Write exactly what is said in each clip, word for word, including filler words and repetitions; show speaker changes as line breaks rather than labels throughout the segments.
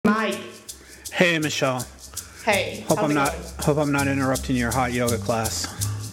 Mike.
Hey, Michelle.
Hey.
Hope I'm not.
Going?
Hope I'm not interrupting your hot yoga class.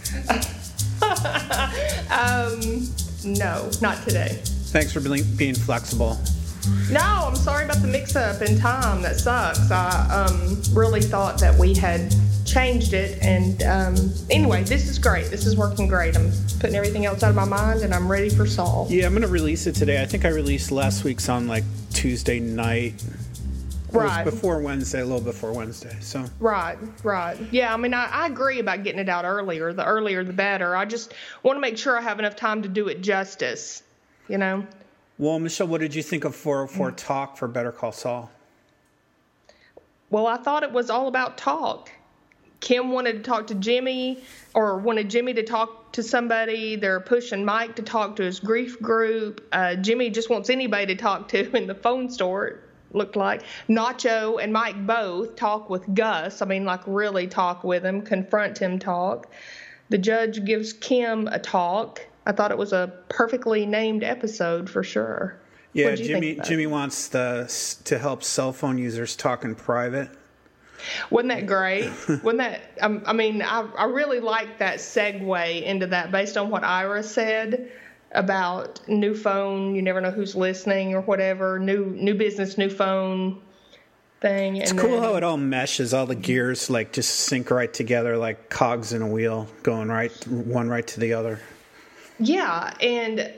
um, no, not today.
Thanks for being, being flexible.
No, I'm sorry about the mix-up in time. That sucks. I um, really thought that we had changed it, and um, anyway, this is great. This is working great. I'm putting everything else out of my mind, and I'm ready for Saul.
Yeah, I'm going to release it today. I think I released last week's on like Tuesday night. It
Right.
was before Wednesday, a little before Wednesday. So.
Right, right. Yeah, I mean, I, I agree about getting it out earlier. The earlier, the better. I just want to make sure I have enough time to do it justice, you know?
Well, Michelle, what did you think of four oh four Talk for Better Call Saul?
Well, I thought it was all about talk. Kim wanted to talk to Jimmy, or wanted Jimmy to talk to somebody. They're pushing Mike to talk to his grief group. Uh, Jimmy just wants anybody to talk to in the phone store, it looked like. Nacho and Mike both talk with Gus. I mean, like really talk with him, confront him, talk. The judge gives Kim a talk. I thought it was a perfectly named episode for sure.
Yeah, Jimmy Jimmy wants the to help cell phone users talk in private.
Wasn't that great? Wasn't that? Um, I mean, I I really liked that segue into that based on what Ira said about new phone. You never know who's listening or whatever. New new business, new phone thing.
It's
and
cool
then,
how it all meshes. All the gears like just sync right together, like cogs in a wheel, going right one right to the other.
Yeah, and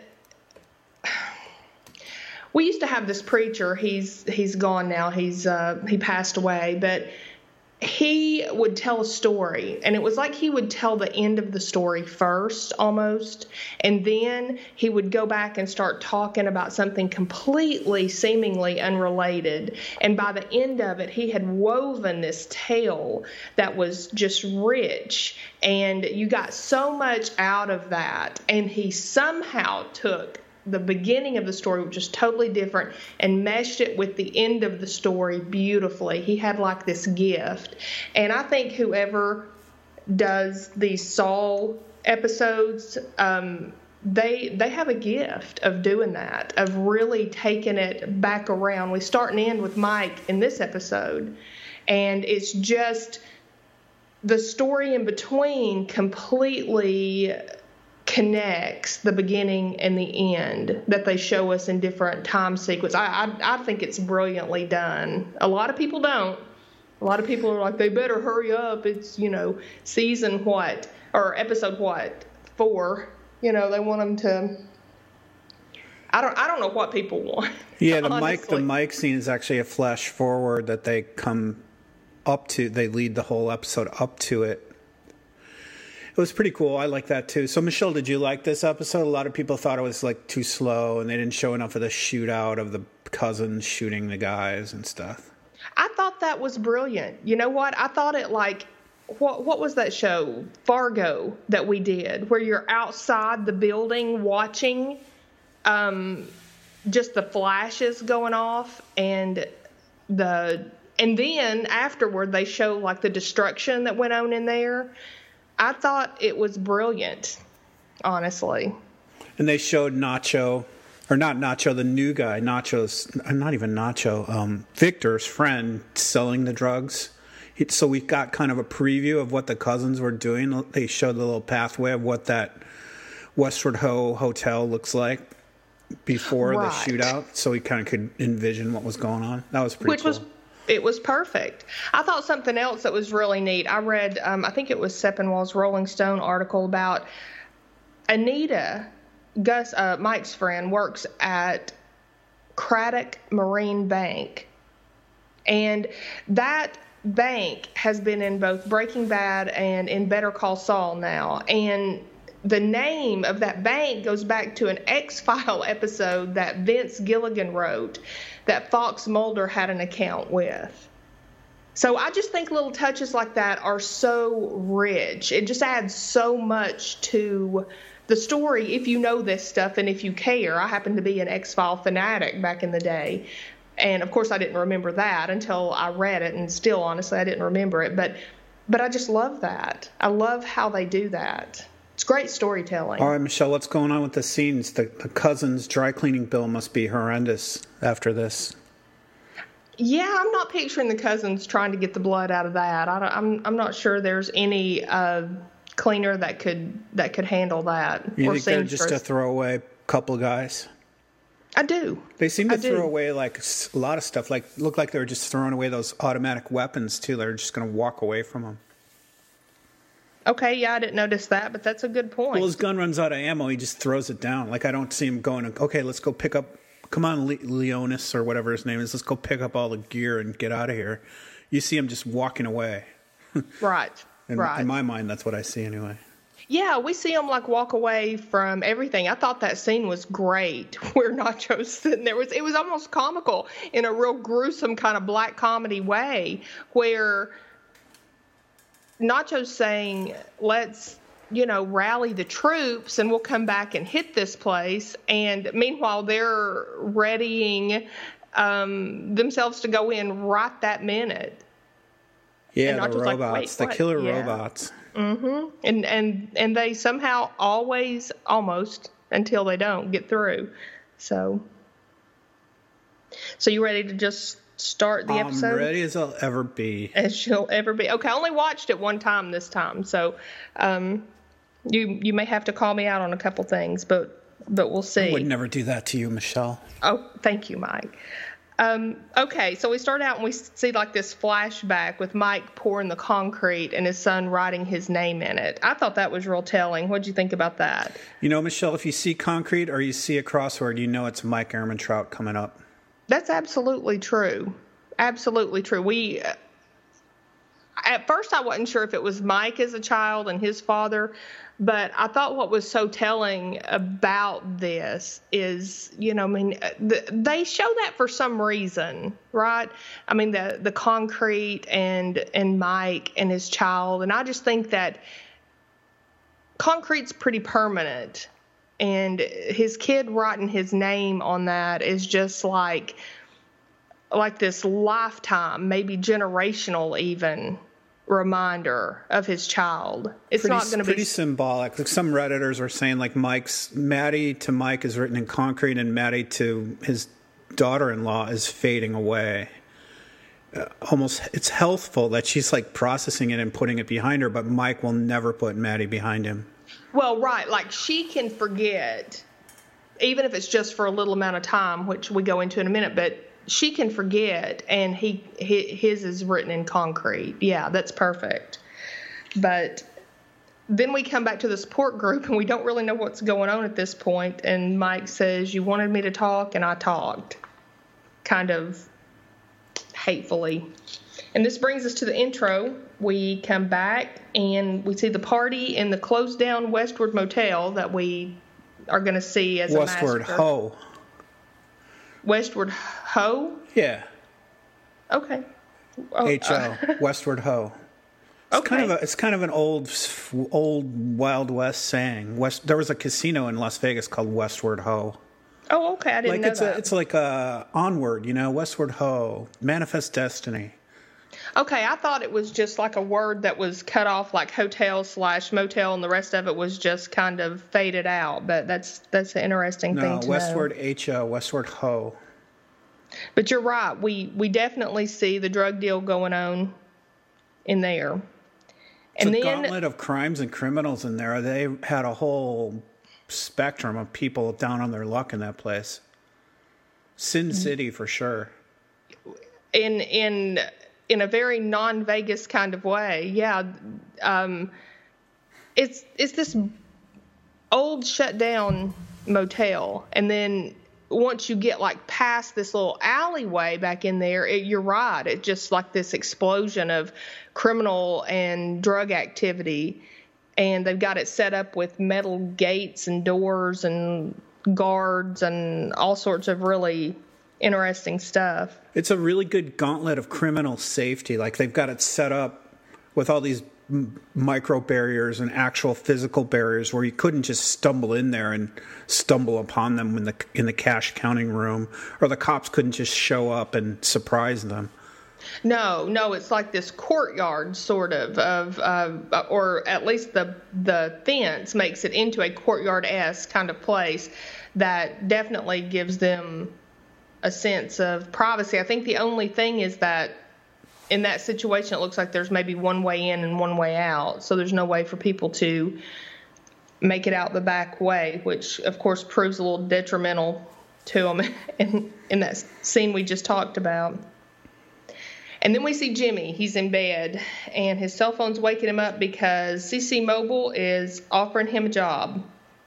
we used to have this preacher. He's he's gone now. He's uh, he passed away, but he would tell a story, and it was like he would tell the end of the story first, almost, and then he would go back and start talking about something completely, seemingly unrelated. And by the end of it, he had woven this tale that was just rich, and you got so much out of that. And he somehow took the beginning of the story, which is totally different, and meshed it with the end of the story beautifully. He had like this gift. And I think whoever does these Saul episodes, um, they they have a gift of doing that, of really taking it back around. We start and end with Mike in this episode, and it's just the story in between completely connects the beginning and the end that they show us in different time sequence. I, I I think it's brilliantly done. A lot of people don't. A lot of people are like, they better hurry up. It's, you know, season what, or episode what, four. You know, they want them to. I don't I don't know what people want.
Yeah, the Mike the Mike scene is actually a flash forward that they come up to. They lead the whole episode up to it. It was pretty cool. I like that too. So, Michelle, did you like this episode? A lot of people thought it was like too slow, and they didn't show enough of the shootout of the cousins shooting the guys and stuff.
I thought that was brilliant. You know what? I thought it like, what what was that show, Fargo, that we did, where you're outside the building watching um, just the flashes going off, and the and then afterward they show like the destruction that went on in there. I thought it was brilliant, honestly.
And they showed Nacho, or not Nacho, the new guy, Nacho's, not even Nacho, um, Victor's friend selling the drugs. He, so we got kind of a preview of what the cousins were doing. They showed the little pathway of what that Westward Ho hotel looks like before right. the shootout. So we kind of could envision what was going on. That was pretty
Which
cool.
Was- It was perfect. I thought something else that was really neat. I read, um, I think it was Sepinwall's Rolling Stone article about Anita, Gus, uh, Mike's friend, works at Craddock Marine Bank. And that bank has been in both Breaking Bad and in Better Call Saul now. And the name of that bank goes back to an X-File episode that Vince Gilligan wrote that Fox Mulder had an account with. So I just think little touches like that are so rich. It just adds so much to the story if you know this stuff and if you care. I happen to be an X-File fanatic back in the day. And, of course, I didn't remember that until I read it. And still, honestly, I didn't remember it. But, but I just love that. I love how they do that. It's great storytelling.
All right, Michelle, what's going on with the scenes? The, the cousins' dry cleaning bill must be horrendous after this.
Yeah, I'm not picturing the cousins trying to get the blood out of that. I don't, I'm I'm not sure there's any uh, cleaner that could that could handle that.
You
or
think they're just a
seamstress.
throwaway couple guys?
I do.
They seem to
I
throw
do.
away like s- a lot of stuff. Like look like they're just throwing away those automatic weapons too. They're just going to walk away from them.
Okay, yeah, I didn't notice that, but that's a good point.
Well, his gun runs out of ammo. He just throws it down. Like I don't see him going. Okay, let's go pick up. Come on, Le- Leonis or whatever his name is. Let's go pick up all the gear and get out of here. You see him just walking away.
right,
In,
right.
in my mind, that's what I see anyway.
Yeah, we see him like walk away from everything. I thought that scene was great where Nacho's sitting there. It was, it was almost comical in a real gruesome kind of black comedy way where Nacho's saying, let's, you know, rally the troops and we'll come back and hit this place. And meanwhile, they're readying um, themselves to go in right that minute.
Yeah,
And
the
Nacho's like,
robots,
"Wait,
the
what?"
killer
Yeah.
robots.
Mm-hmm. And and and they somehow always, almost until they don't, get through. So, so you ready to just start the
I'm
episode?
ready as I'll ever be.
As she'll ever be. Okay, I only watched it one time this time, so um, you you may have to call me out on a couple things, but but we'll see.
I would never do that to you, Michelle.
Oh, thank you, Mike. Um, okay, so we start out and we see like this flashback with Mike pouring the concrete and his son writing his name in it. I thought that was real telling. What'd you think about that?
You know, Michelle, if you see concrete or you see a crossword, you know it's Mike Ehrmantraut coming up.
That's absolutely true. Absolutely true. We, uh, at first I wasn't sure if it was Mike as a child and his father, but I thought what was so telling about this is, you know, I mean, the, they show that for some reason, right? I mean, the the concrete and and Mike and his child, and I just think that concrete's pretty permanent, and his kid writing his name on that is just like like this lifetime, maybe generational even, reminder of his child. It's
pretty,
not going to
pretty
be
symbolic. Like some Redditors are saying, like Mike's Maddie to Mike is written in concrete, and Maddie to his daughter-in-law is fading away. Uh, almost, it's healthful that she's like processing it and putting it behind her, but Mike will never put Maddie behind him.
well, right. Like she can forget, even if it's just for a little amount of time, which we go into in a minute. But she can forget, and he, he his is written in concrete. Yeah, that's perfect. But then we come back to the support group, and we don't really know what's going on at this point. And Mike says, "You wanted me to talk, and I talked," kind of hatefully. And this brings us to the intro. We come back, and we see the party in the closed down Westward Motel that we are going to see as
Westward
a massacre.
Ho.
Westward Ho?
Yeah.
Okay. Oh,
H O.
uh,
Westward Ho. It's
Okay.
kind of a, it's kind of an old old Wild West saying. West there was a casino in Las Vegas called Westward Ho.
oh, okay. I didn't
Like
know
it's
that.
a it's like a onward, you know, Westward Ho. Manifest destiny.
Okay, I thought it was just like a word that was cut off, like hotel slash motel, and the rest of it was just kind of faded out. But that's that's an interesting
No,
thing to
Westward
know.
H O, Westward Ho.
But you're right. We we definitely see the drug deal going on in there.
It's
And
a
then
gauntlet of crimes and criminals in there. They had a whole spectrum of people down on their luck in that place. Sin
Mm-hmm.
City for sure.
in in in a very non-Vegas kind of way. Yeah, um, it's it's this old shut down motel, and then once you get like past this little alleyway back in there, it, you're right. It's just like this explosion of criminal and drug activity, and they've got it set up with metal gates and doors and guards and all sorts of really interesting stuff.
It's a really good gauntlet of criminal safety. Like they've got it set up with all these m- micro barriers and actual physical barriers where you couldn't just stumble in there and stumble upon them in the in the cash counting room, or the cops couldn't just show up and surprise them.
No, no, it's like this courtyard sort of, of uh, or at least the the fence makes it into a courtyard-esque kind of place that definitely gives them a sense of privacy. I think the only thing is that in that situation, it looks like there's maybe one way in and one way out. So there's no way for people to make it out the back way, which, of course, proves a little detrimental to them in, in that scene we just talked about. And then we see Jimmy. He's in bed, and his cell phone's waking him up because C C Mobile is offering him a job.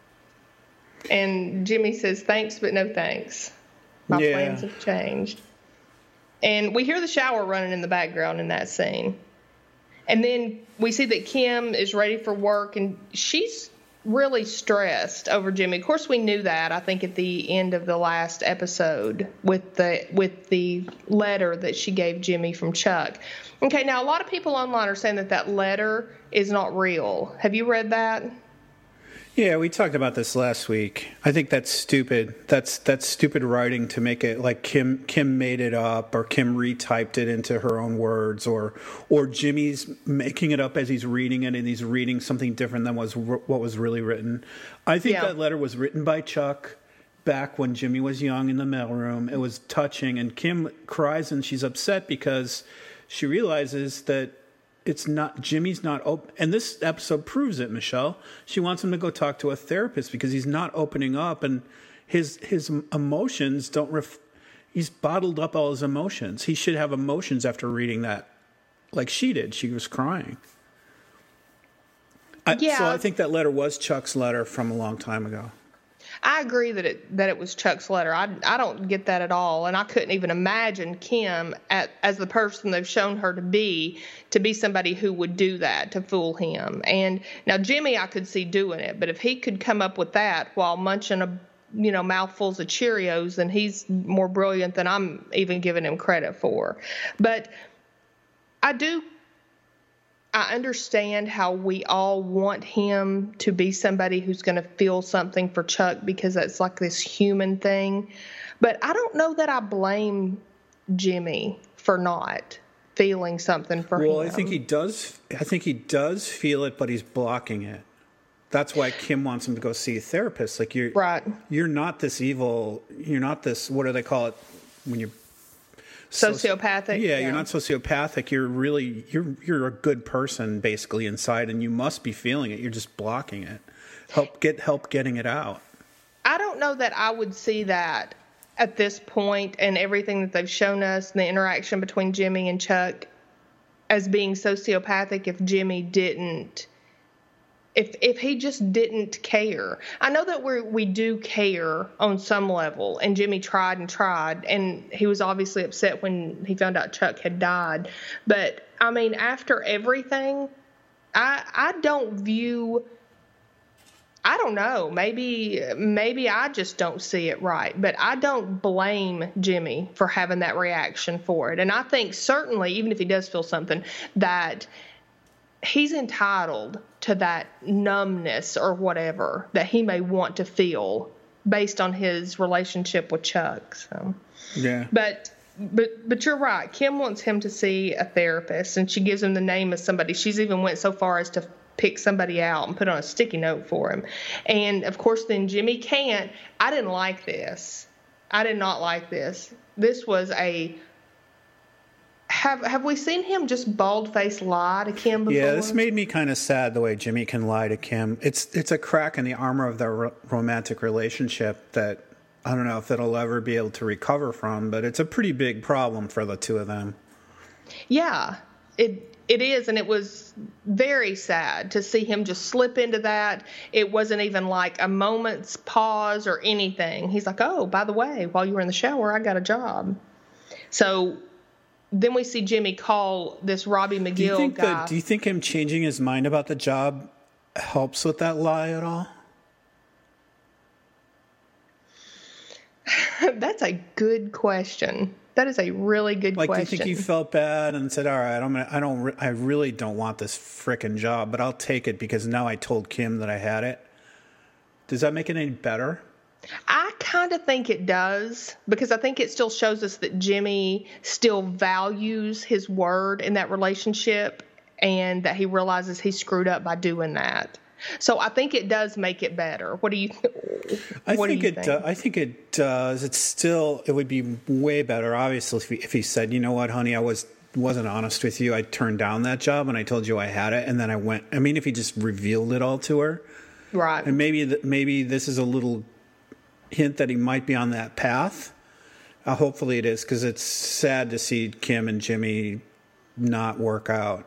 And Jimmy says, thanks, but no thanks. My
yeah.
plans have changed. And we hear the shower running in the background in that scene. And then we see that Kim is ready for work, and she's really stressed over Jimmy. Of course, we knew that, I think, at the end of the last episode with the with the letter that she gave Jimmy from Chuck. Okay, now a lot of people online are saying that that letter is not real. Have you read that?
Yeah, we talked about this last week. I think that's stupid. That's that's stupid writing to make it like Kim Kim made it up, or Kim retyped it into her own words, or or Jimmy's making it up as he's reading it, and he's reading something different than was what was really written. I think
yeah.
that letter was written by Chuck back when Jimmy was young in the mailroom. It was touching, and Kim cries and she's upset because she realizes that it's not, Jimmy's not open. And this episode proves it, Michelle. She wants him to go talk to a therapist because he's not opening up, and his his emotions don't ref, he's bottled up all his emotions. He should have emotions after reading that, like she did. She was crying. I,
yeah.
So I think that letter was Chuck's letter from a long time ago.
I agree that it that it was Chuck's letter. I, I don't get that at all, and I couldn't even imagine Kim at, as the person they've shown her to be, to be somebody who would do that to fool him. And now Jimmy, I could see doing it, but if he could come up with that while munching a you know mouthfuls of Cheerios, then he's more brilliant than I'm even giving him credit for. But I do. I understand how we all want him to be somebody who's going to feel something for Chuck because that's like this human thing. But I don't know that I blame Jimmy for not feeling something for
well,
him.
Well, I think he does. I think he does feel it, but he's blocking it. That's why Kim wants him to go see a therapist. Like you're
right.
You're not this evil. You're not this. What do they call it when you?
Sociopathic.
Yeah,
yeah,
you're not sociopathic. You're really you're you're a good person basically inside, and you must be feeling it. You're just blocking it. Help get help getting it out.
I don't know that I would see that at this point and everything that they've shown us, and the interaction between Jimmy and Chuck, as being sociopathic if Jimmy didn't. If if he just didn't care. I know that we we do care on some level, and Jimmy tried and tried, and he was obviously upset when he found out Chuck had died. But, I mean, after everything, I I don't view, I don't know, maybe maybe I just don't see it right, but I don't blame Jimmy for having that reaction for it. And I think certainly, even if he does feel something, that he's entitled to that numbness or whatever that he may want to feel based on his relationship with Chuck. So,
yeah.
But but but you're right. Kim wants him to see a therapist, and she gives him the name of somebody. She's even went so far as to pick somebody out and put on a sticky note for him. And of course, then Jimmy can't. I didn't like this. I did not like this. This was a. Have have we seen him just bald-faced lie to Kim before?
Yeah, this made me kind of sad the way Jimmy can lie to Kim. It's it's a crack in the armor of their ro- romantic relationship that I don't know if it'll ever be able to recover from, but it's a pretty big problem for the two of them.
Yeah, it it is, and it was very sad to see him just slip into that. It wasn't even like a moment's pause or anything. He's like, oh, by the way, while you were in the shower, I got a job. So then we see Jimmy call this Robbie McGill
do you think
guy.
That, do you think him changing his mind about the job helps with that lie at all?
That's a good question. That is a really good
like,
question.
Like, do you think he felt bad and said, all right, I'm gonna, I don't, I really don't want this frickin' job, but I'll take it because now I told Kim that I had it? Does that make it any better?
I kind of think it does, because I think it still shows us that Jimmy still values his word in that relationship, and that he realizes he screwed up by doing that. So I think it does make it better. What do you?
I
what
think
do you
it.
think?
Uh, I think it does. It's still. It would be way better, obviously, if he, if he said, "You know what, honey, I was wasn't honest with you. I turned down that job, and I told you I had it, and then I went." I mean, if he just revealed it all to her,
right?
And maybe th- maybe this is a little hint that he might be on that path. Uh, hopefully, it is, because it's sad to see Kim and Jimmy not work out.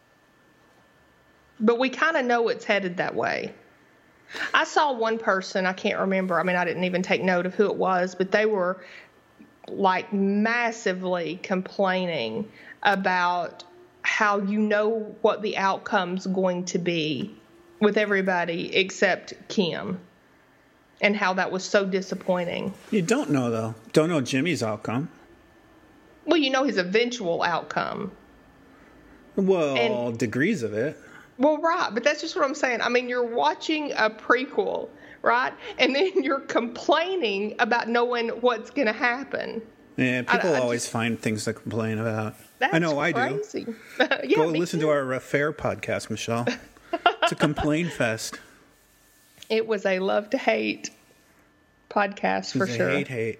But we kind of know it's headed that way. I saw one person, I can't remember. I mean, I didn't even take note of who it was, but they were like massively complaining about how you know what the outcome's going to be with everybody except Kim, and how that was so disappointing.
You don't know, though. Don't know Jimmy's outcome.
Well, you know his eventual outcome.
Well,
And-
degrees of it.
Well, right, but that's just what I'm saying. I mean, you're watching a prequel, right? And then you're complaining about knowing what's going to happen.
Yeah, people
I
always
just-
find things to complain about.
That's
I know
crazy.
I do.
yeah,
Go
me
listen
too.
to our Affair podcast, Michelle. It's a complain fest.
It was a love to hate podcast for
It's a
sure.
hate, hate.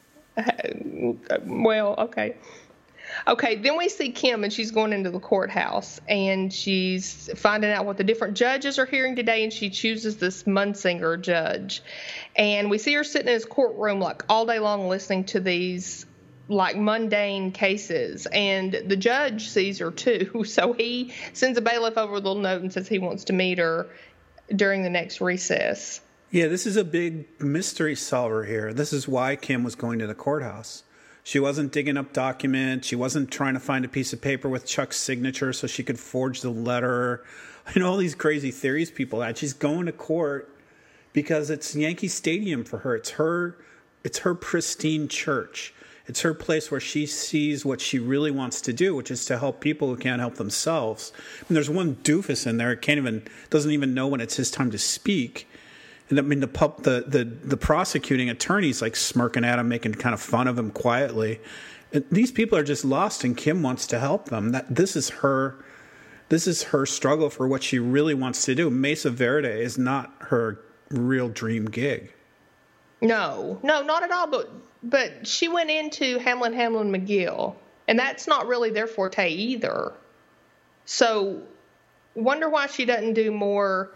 Well, okay. Okay, then we see Kim, and she's going into the courthouse, and she's finding out what the different judges are hearing today, and she chooses this Munsinger judge. And we see her sitting in his courtroom like all day long listening to these like mundane cases, and the judge sees her too, so he sends a bailiff over a little note and says he wants to meet her during the next recess.
Yeah, this is a big mystery solver here. This is why Kim was going to the courthouse. She wasn't digging up documents. She wasn't trying to find a piece of paper with Chuck's signature so she could forge the letter. You know, all these crazy theories people had. She's going to court because it's Yankee Stadium for her. It's her, it's her pristine church. It's her place where she sees what she really wants to do, which is to help people who can't help themselves. And there's one doofus in there, can't even, doesn't even know when it's his time to speak. And I mean, the pup, the, the the prosecuting attorney's like smirking at him, making kind of fun of him quietly. And these people are just lost, and Kim wants to help them. That this is her, this is her struggle for what she really wants to do. Mesa Verde is not her real dream gig.
No, no, not at all. But but she went into Hamlin Hamlin McGill, and that's not really their forte either. So, wonder why she doesn't do more.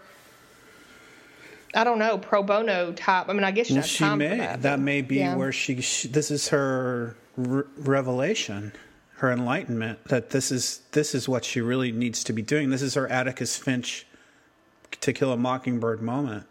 I don't know, pro bono type. I mean, I guess she
Well,
has
she
time
may.
for that.
That
but-
may be
yeah.
where she, she. This is her re- revelation, her enlightenment. That this is this is what she really needs to be doing. This is her Atticus Finch, To Kill a Mockingbird moment.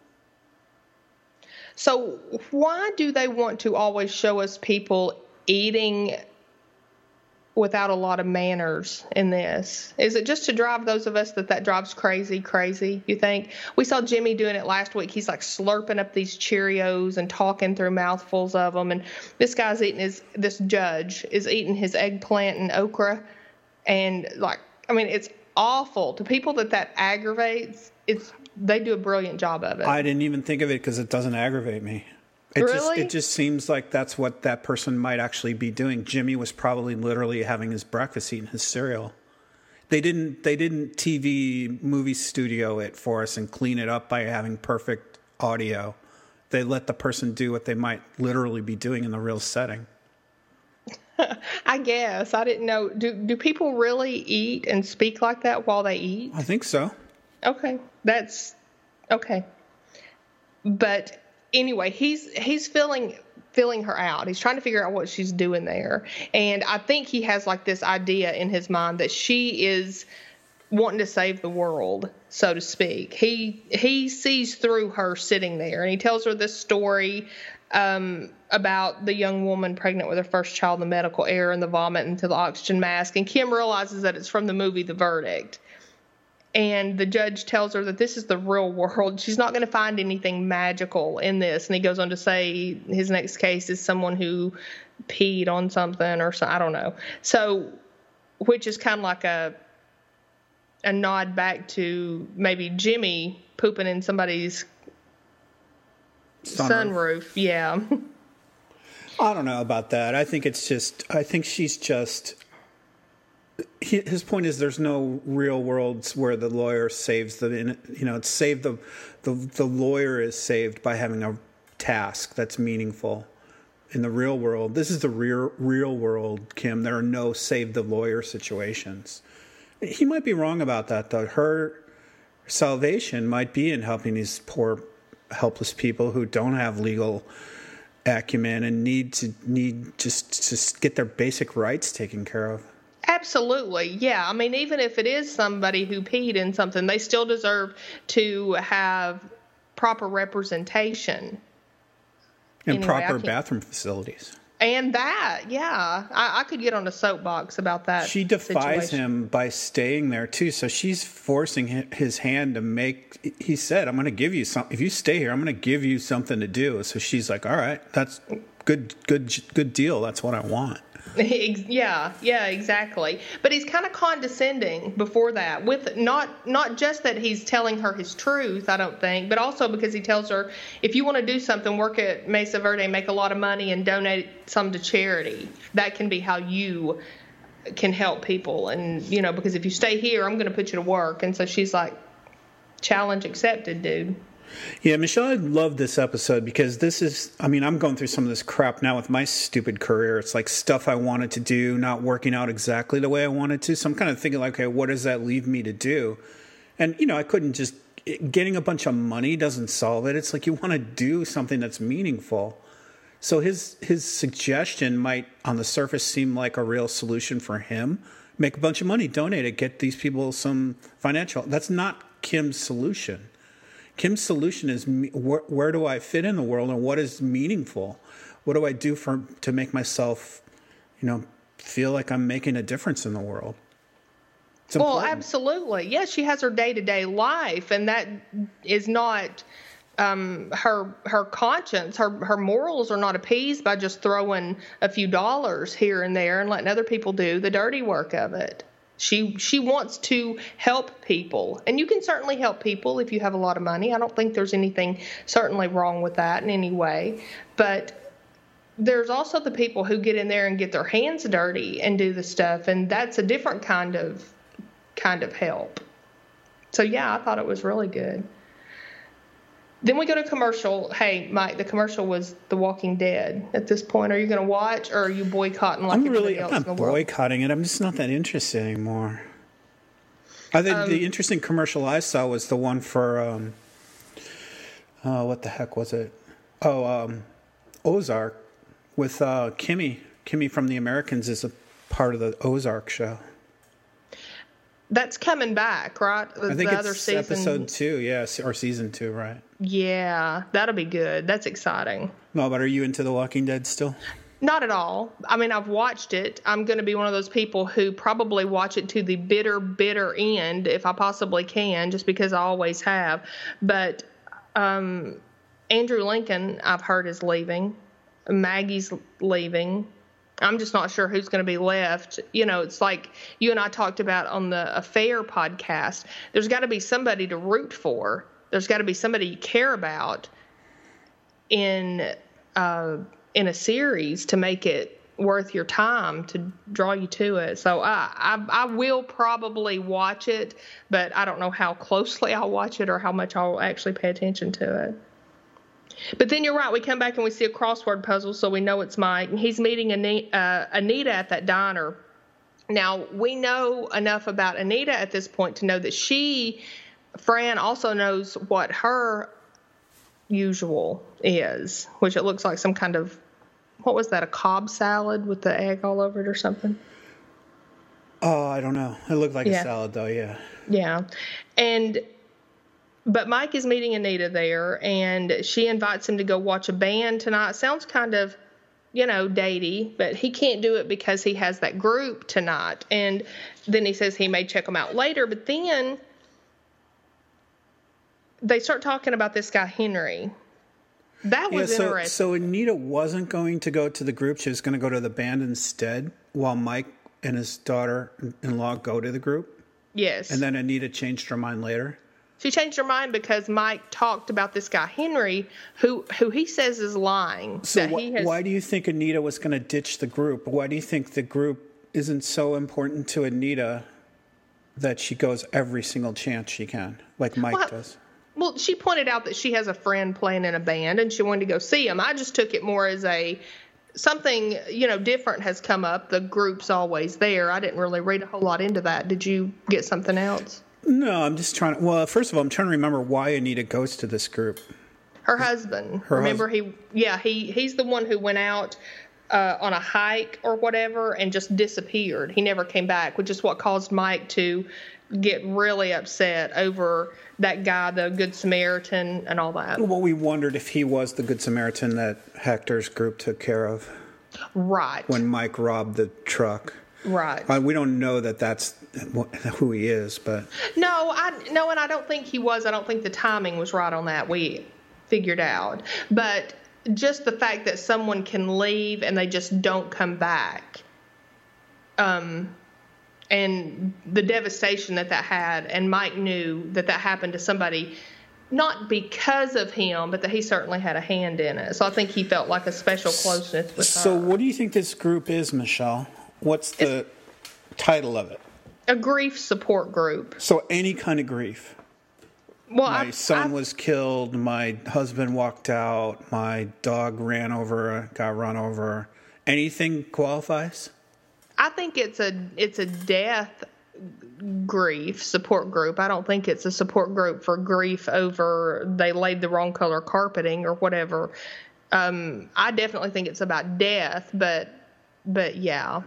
So why do they want to always show us people eating without a lot of manners in this? Is it just to drive those of us that that drives crazy, crazy, you think? We saw Jimmy doing it last week. He's like slurping up these Cheerios and talking through mouthfuls of them. And this guy's eating his, this judge is eating his eggplant and okra. And like, I mean, it's awful. To people that that aggravates, it's they do a brilliant job of it.
I didn't even think of it because it doesn't aggravate me. It just
Really?
it just seems like that's what that person might actually be doing. Jimmy was probably literally having his breakfast, eating his cereal. They didn't they didn't T V movie studio it for us and clean it up by having perfect audio. They let the person do what they might literally be doing in the real setting.
I guess. I didn't know. Do do people really eat and speak like that while they eat?
I think so.
Okay. That's okay. But anyway, he's he's filling filling her out. He's trying to figure out what she's doing there. And I think he has like this idea in his mind that she is wanting to save the world, so to speak. He he sees through her sitting there, and he tells her this story um, about the young woman pregnant with her first child, the medical error and the vomit into the oxygen mask. And Kim realizes that it's from the movie The Verdict. And the judge tells her that this is the real world. She's not going to find anything magical in this. And he goes on to say his next case is someone who peed on something or so, I don't know. So, which is kind of like a a nod back to maybe Jimmy pooping in somebody's sunroof. sunroof. Yeah.
I don't know about that. I think it's just, I think she's just, he, his point is there's no real worlds where the lawyer saves the, you know, it's saved the, the, the lawyer is saved by having a task that's meaningful. In the real world, this is the real, real world, Kim. There are no save the lawyer situations. He might be wrong about that, though. Her salvation might be in helping these poor, helpless people who don't have legal acumen and need to need just to get their basic rights taken care of.
Absolutely. Yeah. I mean, even if it is somebody who peed in something, they still deserve to have proper representation.
And
anyway,
proper bathroom facilities.
And that, yeah. I, I could get on a soapbox about that.
She defies
situation.
him by staying there, too. So she's forcing his hand to make... He said, I'm going to give you something. If you stay here, I'm going to give you something to do. So she's like, all right, that's good, good, good deal. That's what I want.
Yeah, yeah, exactly. But he's kind of condescending before that, with not not just that he's telling her his truth, I don't think, but also because he tells her, if you want to do something, work at Mesa Verde, make a lot of money, and donate some to charity. That can be how you can help people. And, you know, because if you stay here, I'm going to put you to work. And so she's like, challenge accepted, dude.
Yeah, Michelle, I love this episode because this is, I mean, I'm going through some of this crap now with my stupid career. It's like stuff I wanted to do, not working out exactly the way I wanted to. So I'm kind of thinking like, okay, what does that leave me to do? And, you know, I couldn't just, getting a bunch of money doesn't solve it. It's like you want to do something that's meaningful. So his his suggestion might, on the surface, seem like a real solution for him. Make a bunch of money, donate it, get these people some financial. That's not Kim's solution. Kim's solution is where, where do I fit in the world and what is meaningful? What do I do for to make myself, you know, feel like I'm making a difference in the world? It's
well,
important.
Absolutely. Yes, yeah, she has her day-to-day life, and that is not um, her her conscience. Her her morals are not appeased by just throwing a few dollars here and there and letting other people do the dirty work of it. She she wants to help people, and you can certainly help people if you have a lot of money. I don't think there's anything certainly wrong with that in any way. But there's also the people who get in there and get their hands dirty and do the stuff, and that's a different kind of kind of help. So yeah, I thought it was really good. Then we go to commercial. Hey, Mike, the commercial was The Walking Dead. At this point, are you going to watch, or are you boycotting like
I'm
everybody
really,
else
I'm
in the
not
world?
boycotting it. I'm just not that interested anymore. I think um, the interesting commercial I saw was the one for, um, uh, what the heck was it? Oh, um, Ozark with uh, Kimmy. Kimmy from The Americans is a part of the Ozark show.
That's coming back, right? The,
I think
the
it's
other season.
episode two, yeah, or season two, right?
Yeah, that'll be good. That's exciting.
No, but are you into The Walking Dead still?
Not at all. I mean, I've watched it. I'm going to be one of those people who probably watch it to the bitter, bitter end if I possibly can, just because I always have. But um, Andrew Lincoln, I've heard, is leaving. Maggie's leaving. I'm just not sure who's going to be left. You know, it's like you and I talked about on the Affair podcast. There's got to be somebody to root for. There's got to be somebody you care about in uh, in a series to make it worth your time, to draw you to it. So I, I I will probably watch it, but I don't know how closely I'll watch it or how much I'll actually pay attention to it. But then you're right. We come back and we see a crossword puzzle, so we know it's Mike. And he's meeting Anita, uh, Anita at that diner. Now, we know enough about Anita at this point to know that she, Fran, also knows what her usual is, which it looks like some kind of, what was that, a Cobb salad with the egg all over it or something?
Oh, I don't know. It looked like
yeah.
a salad, though, yeah.
Yeah. And... But Mike is meeting Anita there, and she invites him to go watch a band tonight. Sounds kind of, you know, datey, but he can't do it because he has that group tonight. And then he says he may check them out later. But then they start talking about this guy, Henry. That was
yeah, so,
interesting.
So Anita wasn't going to go to the group. She was going to go to the band instead while Mike and his daughter-in-law go to the group?
Yes.
And then Anita changed her mind later?
She changed her mind because Mike talked about this guy, Henry, who who he says is lying.
So
that
wh-
he has...
why do you think Anita was going to ditch the group? Why do you think the group isn't so important to Anita that she goes every single chance she can, like Mike
well,
does.
Well, she pointed out that she has a friend playing in a band and she wanted to go see him. I just took it more as a something, you know, different has come up. The group's always there. I didn't really read a whole lot into that. Did you get something else?
No, I'm just trying to, well, first of all, I'm trying to remember why Anita goes to this group.
Her husband.
Her
Remember,
hus-
he, yeah, he, he's the one who went out uh, on a hike or whatever and just disappeared. He never came back, which is what caused Mike to get really upset over that guy, the Good Samaritan, and all that.
Well, we wondered if he was the Good Samaritan that Hector's group took care of.
Right.
When Mike robbed the truck.
Right.
Uh, we don't know that that's who he is, but...
No, I no, and I don't think he was. I don't think the timing was right on that. We figured out. But just the fact that someone can leave and they just don't come back, um, and the devastation that that had, and Mike knew that that happened to somebody, not because of him, but that he certainly had a hand in it. So I think he felt like a special closeness with her.
So what do you think this group is, Michelle? What's the it's title of it?
A grief support group.
So any kind of grief.
Well,
my
I,
son
I,
was killed. My husband walked out. My dog ran over, got run over. Anything qualifies?
I think it's a it's a death grief support group. I don't think it's a support group for grief over they laid the wrong color carpeting or whatever. Um, I definitely think it's about death, but but yeah.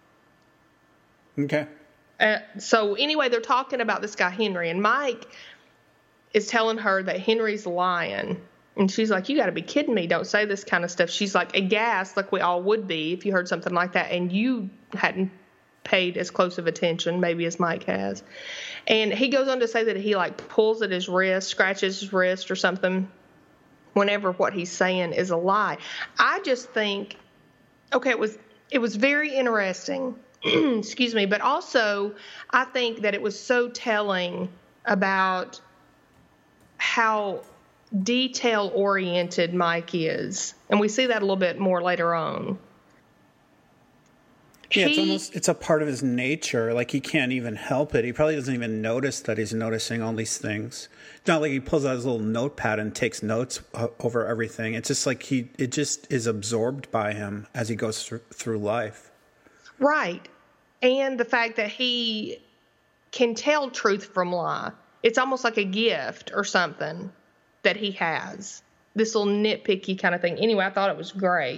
Okay.
Uh, so anyway, they're talking about this guy Henry, and Mike is telling her that Henry's lying. And she's like, you got to be kidding me. Don't say this kind of stuff. She's like aghast, like we all would be if you heard something like that and you hadn't paid as close of attention, maybe as Mike has. And he goes on to say that he like pulls at his wrist, scratches his wrist or something whenever what he's saying is a lie. I just think, okay, it was it was very interesting, excuse me, but also I think that it was so telling about how detail-oriented Mike is. And we see that a little bit more later on.
Yeah,
he,
it's almost, it's a part of his nature. Like, he can't even help it. He probably doesn't even notice that he's noticing all these things. It's not like he pulls out his little notepad and takes notes over everything. It's just like he, it just is absorbed by him as he goes through, through life.
Right. And the fact that he can tell truth from lie. It's almost like a gift or something that he has. This little nitpicky kind of thing. Anyway, I thought it was great.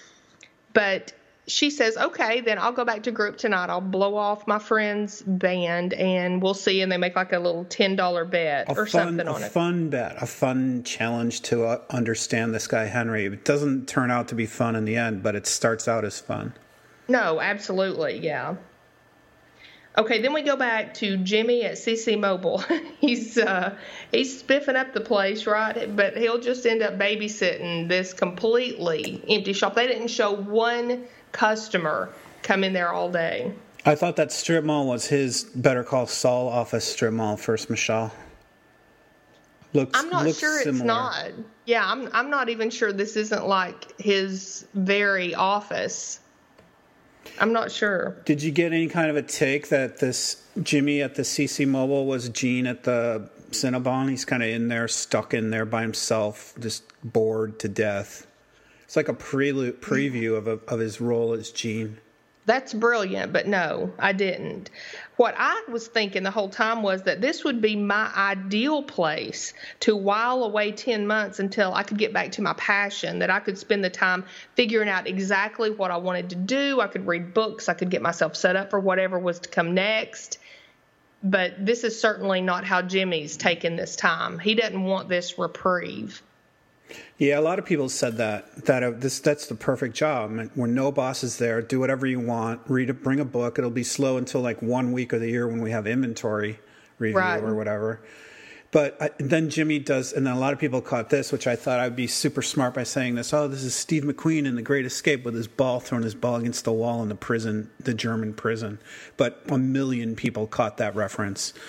But she says, okay, then I'll go back to group tonight. I'll blow off my friend's band and we'll see. And they make like a little ten dollar bet
a
or
fun,
something on
a
it.
A fun bet, a fun challenge to uh, understand this guy, Henry. It doesn't turn out to be fun in the end, but it starts out as fun.
No, absolutely, yeah. Okay, then we go back to Jimmy at C C Mobile. he's uh, he's spiffing up the place, right? But he'll just end up babysitting this completely empty shop. They didn't show one customer come in there all day.
I thought that strip mall was his Better Call Saul office strip mall first, Michelle. Looks,
I'm not
looks
sure
similar.
It's not. Yeah, I'm I'm not even sure this isn't like his very office. I'm not sure.
Did you get any kind of a take that this Jimmy at the C C Mobile was Gene at the Cinnabon? He's kind of in there, stuck in there by himself, just bored to death. It's like a prelude, preview of a, of his role as Gene.
That's brilliant, but no, I didn't. What I was thinking the whole time was that this would be my ideal place to while away ten months until I could get back to my passion, that I could spend the time figuring out exactly what I wanted to do. I could read books. I could get myself set up for whatever was to come next. But this is certainly not how Jimmy's taken this time. He doesn't want this reprieve.
Yeah, a lot of people said that that uh, this that's the perfect job. I mean, when no boss is there, do whatever you want. Read, a, bring a book. It'll be slow until like one week of the year when we have inventory review right. or whatever. But I, then Jimmy does, and then a lot of people caught this, which I thought I'd be super smart by saying this. Oh, this is Steve McQueen in The Great Escape with his ball throwing his ball against the wall in the prison, the German prison. But a million people caught that reference.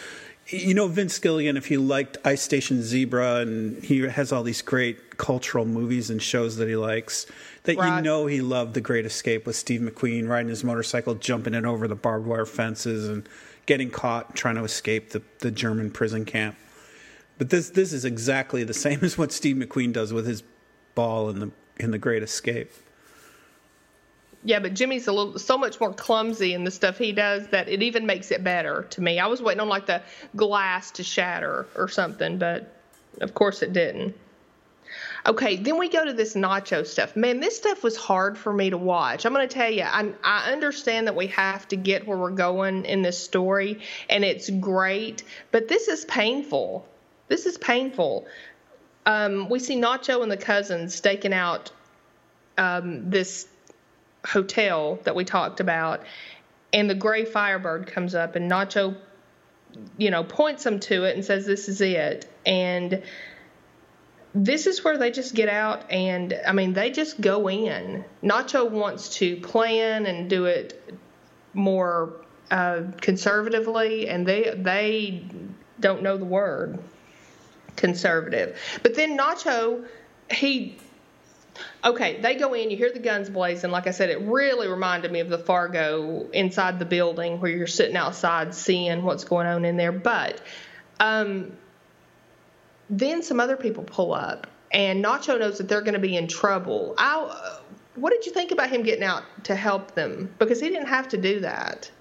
you know, Vince Gilligan, if you liked Ice Station Zebra, and he has all these great cultural movies and shows that he likes, that right. you know he loved The Great Escape with Steve McQueen riding his motorcycle, jumping it over the barbed wire fences and getting caught trying to escape the, the German prison camp. But this this is exactly the same as what Steve McQueen does with his ball in the in The Great Escape.
Yeah, but Jimmy's a little so much more clumsy in the stuff he does that it even makes it better to me. I was waiting on like the glass to shatter or something, but of course it didn't. Okay, then we go to this Nacho stuff. Man, this stuff was hard for me to watch. I'm going to tell you, I, I understand that we have to get where we're going in this story, and it's great, but this is painful. This is painful. Um, we see Nacho and the cousins staking out um, this hotel that we talked about, and the gray Firebird comes up, and Nacho, you know, points them to it and says, "This is it." And this is where they just get out, and I mean, they just go in. Nacho wants to plan and do it more uh, conservatively, and they they don't know the word conservative. But then Nacho, he. Okay, they go in, you hear the guns blazing. Like I said, it really reminded me of the Fargo inside the building where you're sitting outside seeing what's going on in there. But um, then some other people pull up, and Nacho knows that they're going to be in trouble. I, uh, what did you think about him getting out to help them? Because he didn't have to do that.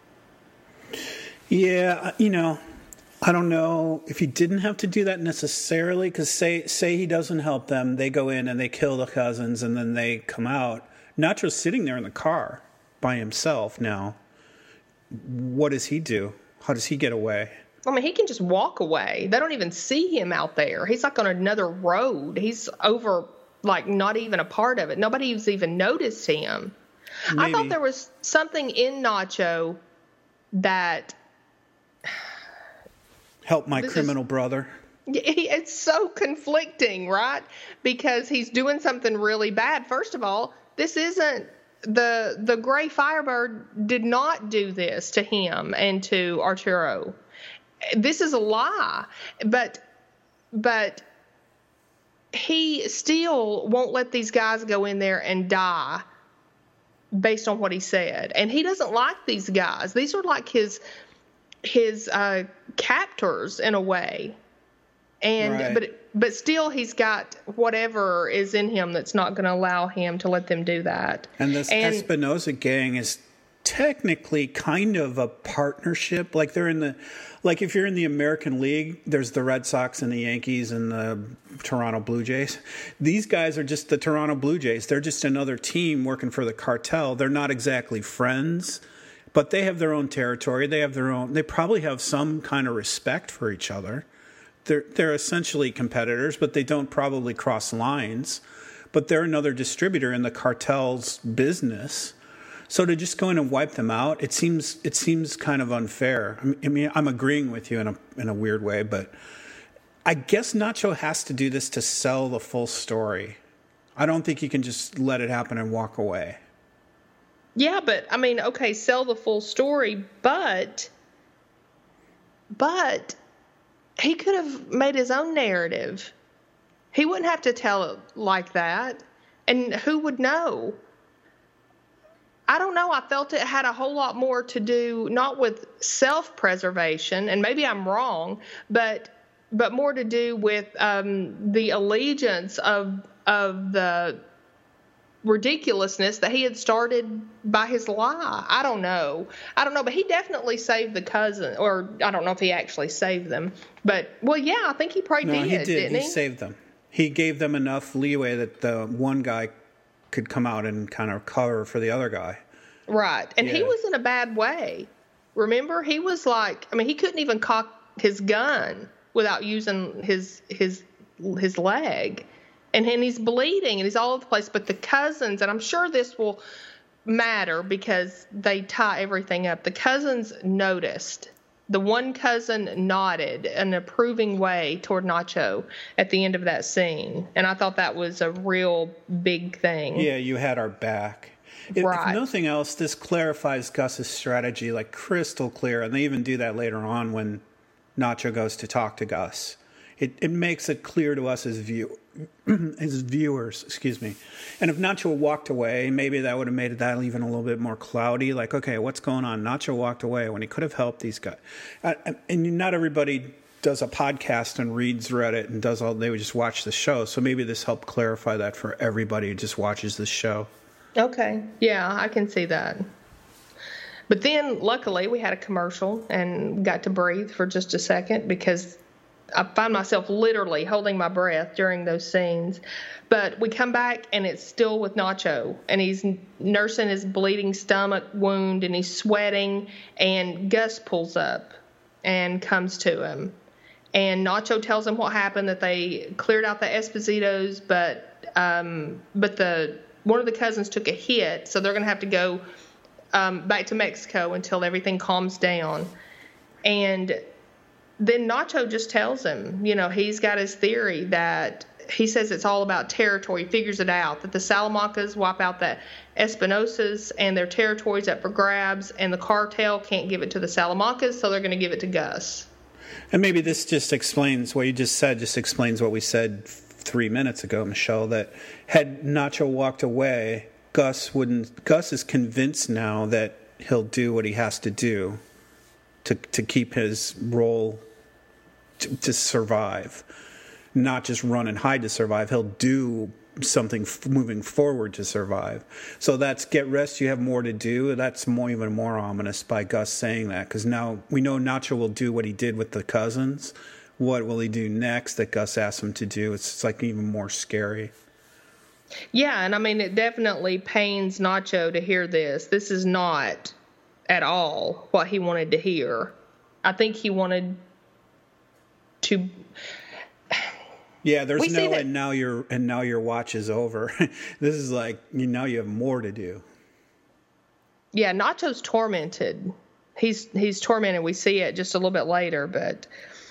Yeah, you know, I don't know if he didn't have to do that necessarily, because say say he doesn't help them, they go in and they kill the cousins, and then they come out. Nacho's sitting there in the car by himself now. What does he do? How does he get away?
I mean, he can just walk away. They don't even see him out there. He's like on another road. He's over, like, not even a part of it. Nobody's even noticed him. Maybe. I thought there was something in Nacho that...
Help my this criminal is, brother.
It's so conflicting, right? Because he's doing something really bad. First of all, this isn't... The, the Gray Firebird did not do this to him and to Arturo. This is a lie, but but he still won't let these guys go in there and die based on what he said. And he doesn't like these guys. These are like his his uh, captors in a way. And right. but but still he's got whatever is in him that's not going to allow him to let them do that.
And this and, Espinosa gang is technically kind of a partnership. Like they're in the Like if you're in the American League, there's the Red Sox and the Yankees and the Toronto Blue Jays. These guys are just the Toronto Blue Jays. They're just another team working for the cartel. They're not exactly friends, but they have their own territory. They have their own. They probably have some kind of respect for each other. They're they're essentially competitors, but they don't probably cross lines. But they're another distributor in the cartel's business. So to just go in and wipe them out, it seems it seems kind of unfair. I mean, I'm agreeing with you in a in a weird way, but I guess Nacho has to do this to sell the full story. I don't think you can just let it happen and walk away.
Yeah, but I mean, okay, sell the full story, but but he could have made his own narrative. He wouldn't have to tell it like that, and who would know? I don't know. I felt it had a whole lot more to do, not with self-preservation, and maybe I'm wrong, but but more to do with um, the allegiance of of the ridiculousness that he had started by his lie. I don't know. I don't know, but he definitely saved the cousin, or I don't know if he actually saved them. But, well, yeah, I think he probably
no,
did,
he did.
didn't he?
He saved them. He gave them enough leeway that the one guy could come out and kind of cover for the other guy.
Right. And
yeah.
he was in a bad way. Remember? He was like, I mean, he couldn't even cock his gun without using his his his leg. And, and he's bleeding and he's all over the place. But the cousins, and I'm sure this will matter because they tie everything up. The cousins noticed. The one cousin nodded in an approving way toward Nacho at the end of that scene. And I thought that was a real big thing.
Yeah, you had our back. If,
right.
if nothing else, this clarifies Gus's strategy like crystal clear. And they even do that later on when Nacho goes to talk to Gus. It it makes it clear to us as view as viewers, excuse me. And if Nacho walked away, maybe that would have made that even a little bit more cloudy. Like, okay, what's going on? Nacho walked away when he could have helped these guys. Uh, and not everybody does a podcast and reads Reddit and does all. They would just watch the show. So maybe this helped clarify that for everybody who just watches the show.
Okay, yeah, I can see that. But then, luckily, we had a commercial and got to breathe for just a second because I find myself literally holding my breath during those scenes. But we come back, and it's still with Nacho, and he's nursing his bleeding stomach wound, and he's sweating, and Gus pulls up and comes to him. And Nacho tells him what happened, that they cleared out the Espositos, but um, but the one of the cousins took a hit, so they're going to have to go Um, back to Mexico until everything calms down. And then Nacho just tells him, you know, he's got his theory that he says it's all about territory. He figures it out, that the Salamancas wipe out the Espinosas and their territory's up for grabs, and the cartel can't give it to the Salamancas, so they're going to give it to Gus.
And maybe this just explains what you just said, just explains what we said three minutes ago, Michelle, that had Nacho walked away, Gus wouldn't. Gus is convinced now that he'll do what he has to do to to keep his role to, to survive, not just run and hide to survive. He'll do something f- moving forward to survive. So that's get rest. You have more to do. That's more even more ominous by Gus saying that, because now we know Nacho will do what he did with the cousins. What will he do next that Gus asked him to do? It's, it's like even more scary.
Yeah, and I mean, it definitely pains Nacho to hear this. This is not at all what he wanted to hear. I think he wanted to.
Yeah, there's
we
no and now your and now your watch is over. This is like you now you have more to do.
Yeah, Nacho's tormented. He's he's tormented. We see it just a little bit later, but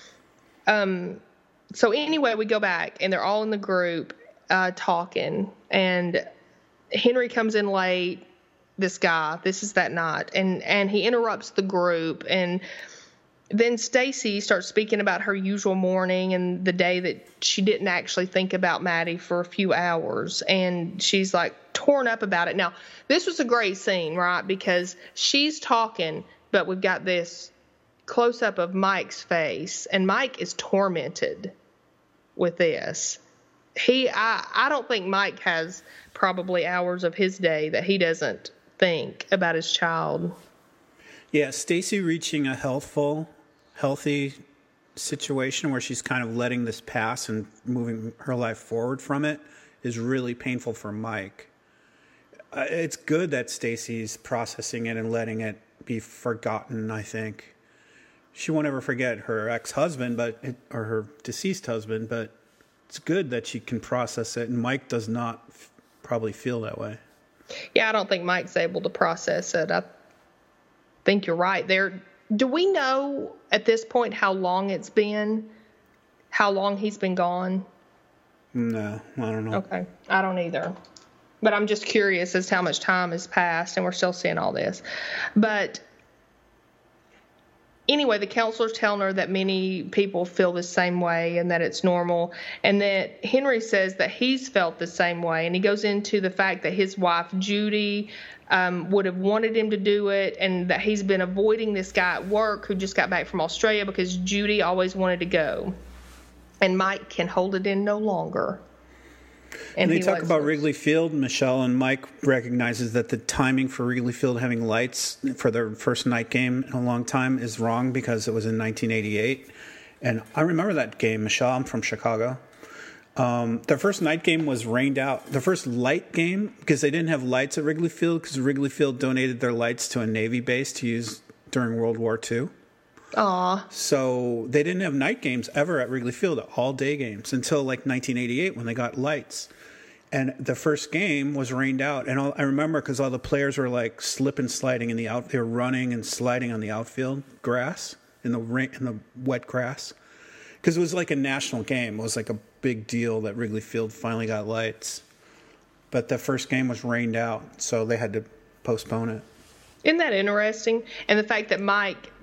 um. So anyway, we go back and they're all in the group. Uh, talking, and Henry comes in late. This guy, this is that night, and and he interrupts the group, and then Stacy starts speaking about her usual morning and the day that she didn't actually think about Maddie for a few hours, and she's like torn up about it. Now, this was a great scene, right? Because she's talking, but we've got this close up of Mike's face, and Mike is tormented with this. He, I, I don't think Mike has probably hours of his day that he doesn't think about his child.
Yeah, Stacy reaching a healthful, healthy situation where she's kind of letting this pass and moving her life forward from it is really painful for Mike. Uh, it's good that Stacy's processing it and letting it be forgotten, I think. She won't ever forget her ex-husband, but it, or her deceased husband, but it's good that she can process it, and Mike does not f- probably feel that way.
Yeah, I don't think Mike's able to process it. I think you're right there. Do we know at this point how long it's been? How long he's been gone?
No, I don't know.
Okay, I don't either. But I'm just curious as to how much time has passed, and we're still seeing all this. But anyway, the counselor's telling her that many people feel the same way and that it's normal, and that Henry says that he's felt the same way, and he goes into the fact that his wife, Judy, um, would have wanted him to do it, and that he's been avoiding this guy at work who just got back from Australia because Judy always wanted to go. And Mike can hold it in no longer.
And, and they talk about Wrigley Field, Michelle, and Mike recognizes that the timing for Wrigley Field having lights for their first night game in a long time is wrong because it was in nineteen eighty-eight. And I remember that game, Michelle. I'm from Chicago. Um, their first night game was rained out. The first light game, because they didn't have lights at Wrigley Field, because Wrigley Field donated their lights to a Navy base to use during World War Two.
Aw.
So they didn't have night games ever at Wrigley Field, all day games, until like nineteen eighty-eight when they got lights. And the first game was rained out. And all, I remember because all the players were like slip and sliding in the out. They were running and sliding on the outfield grass, in the rain, in the wet grass. Because it was like a national game. It was like a big deal that Wrigley Field finally got lights. But the first game was rained out, so they had to postpone it.
Isn't that interesting? And the fact that Mike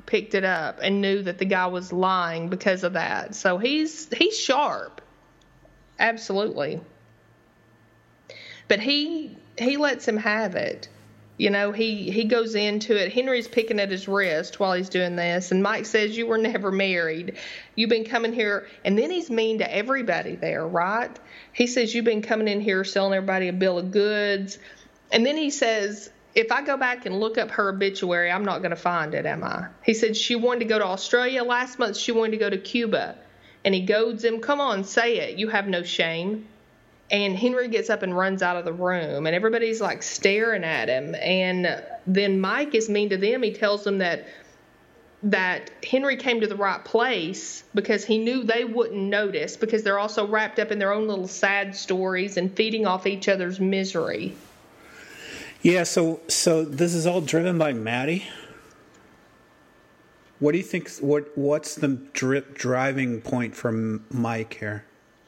picked it up and knew that the guy was lying because of that. So he's he's sharp. Absolutely. But he he lets him have it. You know, he, he goes into it. Henry's picking at his wrist while he's doing this. And Mike says, you were never married. You've been coming here. And then he's mean to everybody there, right? He says, you've been coming in here selling everybody a bill of goods. And then he says, if I go back and look up her obituary, I'm not going to find it, am I? He said she wanted to go to Australia last month. She wanted to go to Cuba. And he goads him, come on, say it. You have no shame. And Henry gets up and runs out of the room, and everybody's like staring at him. And then Mike is mean to them. He tells them that that Henry came to the right place because he knew they wouldn't notice, because they're also wrapped up in their own little sad stories and feeding off each other's misery.
Yeah, so so this is all driven by Maddie. What do you think? What what's the drip driving point for Mike here?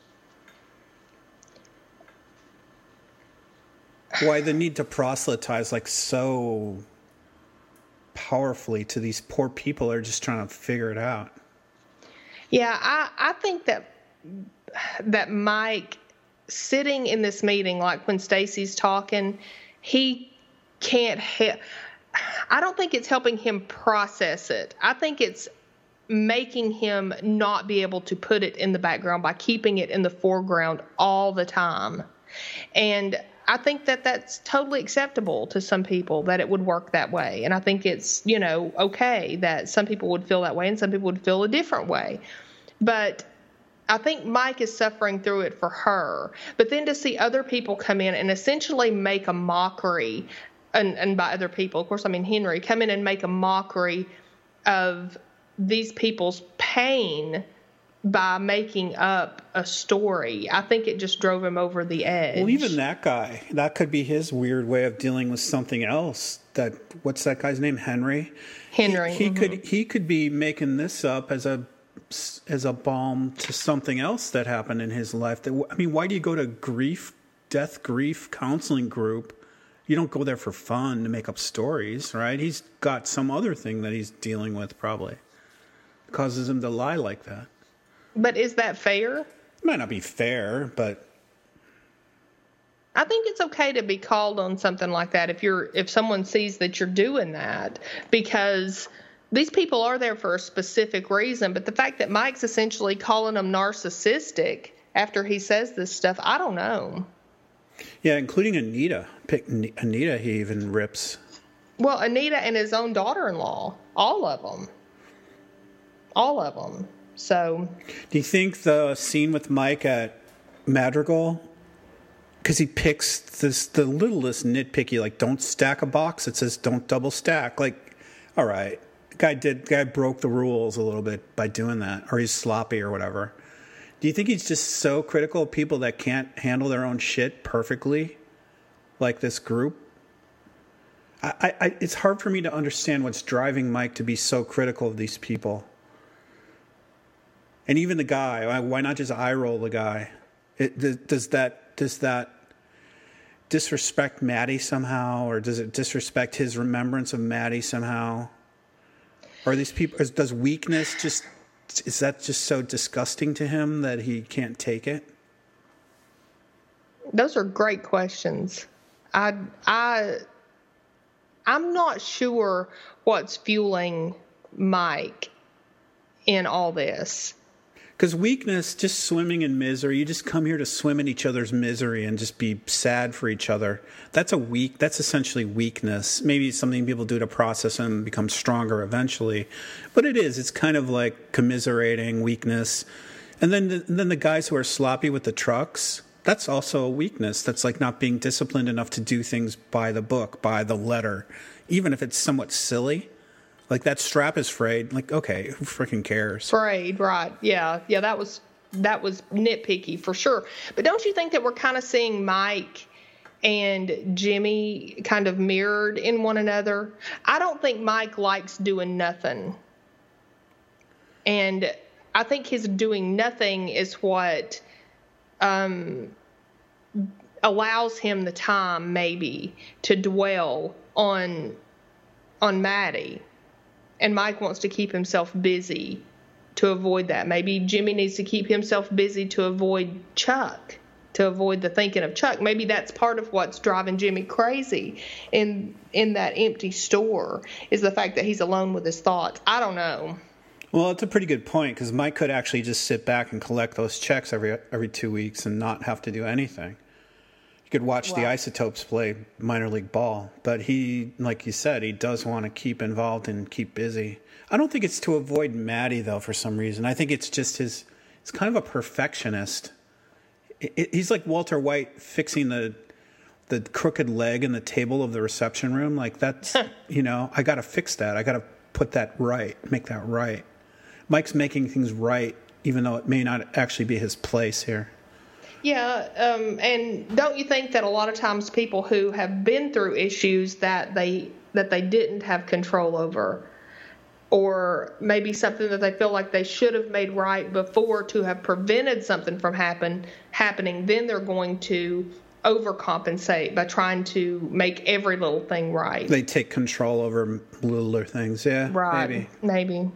Why the need to proselytize like so powerfully to these poor people who are just trying to figure it out?
Yeah, I, I think that that Mike sitting in this meeting, like when Stacy's talking, he can't help. I don't think it's helping him process it. I think it's making him not be able to put it in the background by keeping it in the foreground all the time. And I think that that's totally acceptable to some people, that it would work that way. And I think it's, you know, okay that some people would feel that way and some people would feel a different way. But I think Mike is suffering through it for her. But then to see other people come in and essentially make a mockery, and, and by other people, of course, I mean Henry, come in and make a mockery of these people's pain by making up a story, I think it just drove him over the edge.
Well, even that guy, that could be his weird way of dealing with something else. That what's that guy's name? Henry.
Henry.
He, he
mm-hmm.
could he could be making this up as a as a balm to something else that happened in his life. That, I mean, why do you go to grief, death grief counseling group? You don't go there for fun to make up stories, right? He's got some other thing that he's dealing with, probably causes him to lie like that.
But is that fair?
It might not be fair, but
I think it's okay to be called on something like that if you're if someone sees that you're doing that, because these people are there for a specific reason. But the fact that Mike's essentially calling them narcissistic after he says this stuff, I don't know.
Yeah, including Anita. Pick Anita, he even rips.
Well, Anita and his own daughter-in-law, all of them, all of them. So,
do you think the scene with Mike at Madrigal, because he picks this the littlest nitpicky, like don't stack a box, it says don't double stack. Like, all right, the guy did the guy broke the rules a little bit by doing that, or he's sloppy or whatever. Do you think he's just so critical of people that can't handle their own shit perfectly, like this group? I, I it's hard for me to understand what's driving Mike to be so critical of these people. And even the guy, why not just eye roll the guy? It, does that does that disrespect Maddie somehow, or does it disrespect his remembrance of Maddie somehow? Or are these people? Does weakness just is that just so disgusting to him that he can't take it?
Those are great questions. I I I'm not sure what's fueling Mike in all this.
Because weakness, just swimming in misery, you just come here to swim in each other's misery and just be sad for each other. That's a weak. That's essentially weakness. Maybe it's something people do to process and become stronger eventually. But it is. It's kind of like commiserating weakness. And then the, then the guys who are sloppy with the trucks, that's also a weakness. That's like not being disciplined enough to do things by the book, by the letter, even if it's somewhat silly. Like that strap is frayed. Like, okay, who freaking cares?
Frayed, right. Yeah. Yeah, that was that was nitpicky for sure. But don't you think that we're kind of seeing Mike and Jimmy kind of mirrored in one another? I don't think Mike likes doing nothing. And I think his doing nothing is what um, allows him the time maybe to dwell on on Maddie. and Mike wants to keep himself busy to avoid that. Maybe Jimmy needs to keep himself busy to avoid Chuck, to avoid the thinking of Chuck. Maybe that's part of what's driving Jimmy crazy in in that empty store, is the fact that he's alone with his thoughts. I don't know.
Well, it's a pretty good point, because Mike could actually just sit back and collect those checks every every two weeks and not have to do anything. You could watch wow. the Isotopes play minor league ball, but he, like you said, he does want to keep involved and keep busy. I don't think it's to avoid Maddie, though, for some reason. I think it's just his, he's kind of a perfectionist. It, it, he's like Walter White fixing the the crooked leg in the table of the reception room. Like, that's, you know, I got to fix that. I got to put that right, make that right. Mike's making things right, even though it may not actually be his place here.
Yeah, um, and don't you think that a lot of times people who have been through issues that they that they didn't have control over, or maybe something that they feel like they should have made right before to have prevented something from happen happening, then they're going to overcompensate by trying to make every little thing right.
They take control over littler things, yeah,
right?
Maybe.
maybe.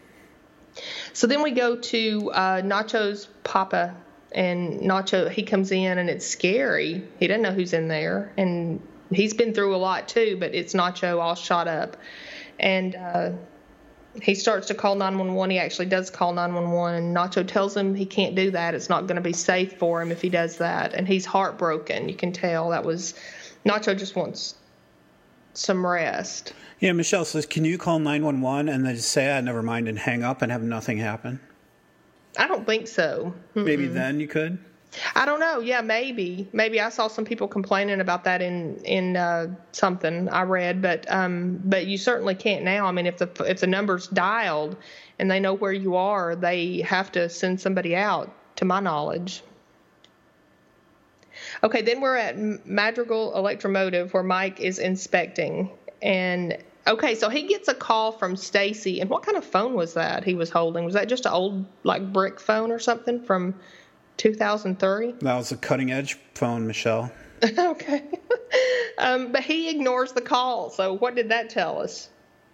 So then we go to uh, Nacho's Papa. And Nacho, he comes in, and it's scary. He doesn't know who's in there. And he's been through a lot, too, but it's Nacho all shot up. And uh, he starts to call nine one one. He actually does call nine one one. And Nacho tells him he can't do that. It's not going to be safe for him if he does that. And he's heartbroken. You can tell that was – Nacho just wants some rest.
Yeah, Michelle says, can you call nine one one and then just say, ah, never mind, and hang up and have nothing happen?
I don't think so. Mm-mm.
Maybe then you could?
I don't know. Yeah, maybe. Maybe I saw some people complaining about that in in uh, something I read, but um, but you certainly can't now. I mean, if the if the number's dialed and they know where you are, they have to send somebody out, to my knowledge. Okay, then we're at Madrigal Electromotive, where Mike is inspecting, and okay, so he gets a call from Stacy, and what kind of phone was that he was holding? Was that just an old, like, brick phone or something from two thousand three?
That was a cutting-edge phone, Michelle.
Okay. um, but he ignores the call, so what did that tell us?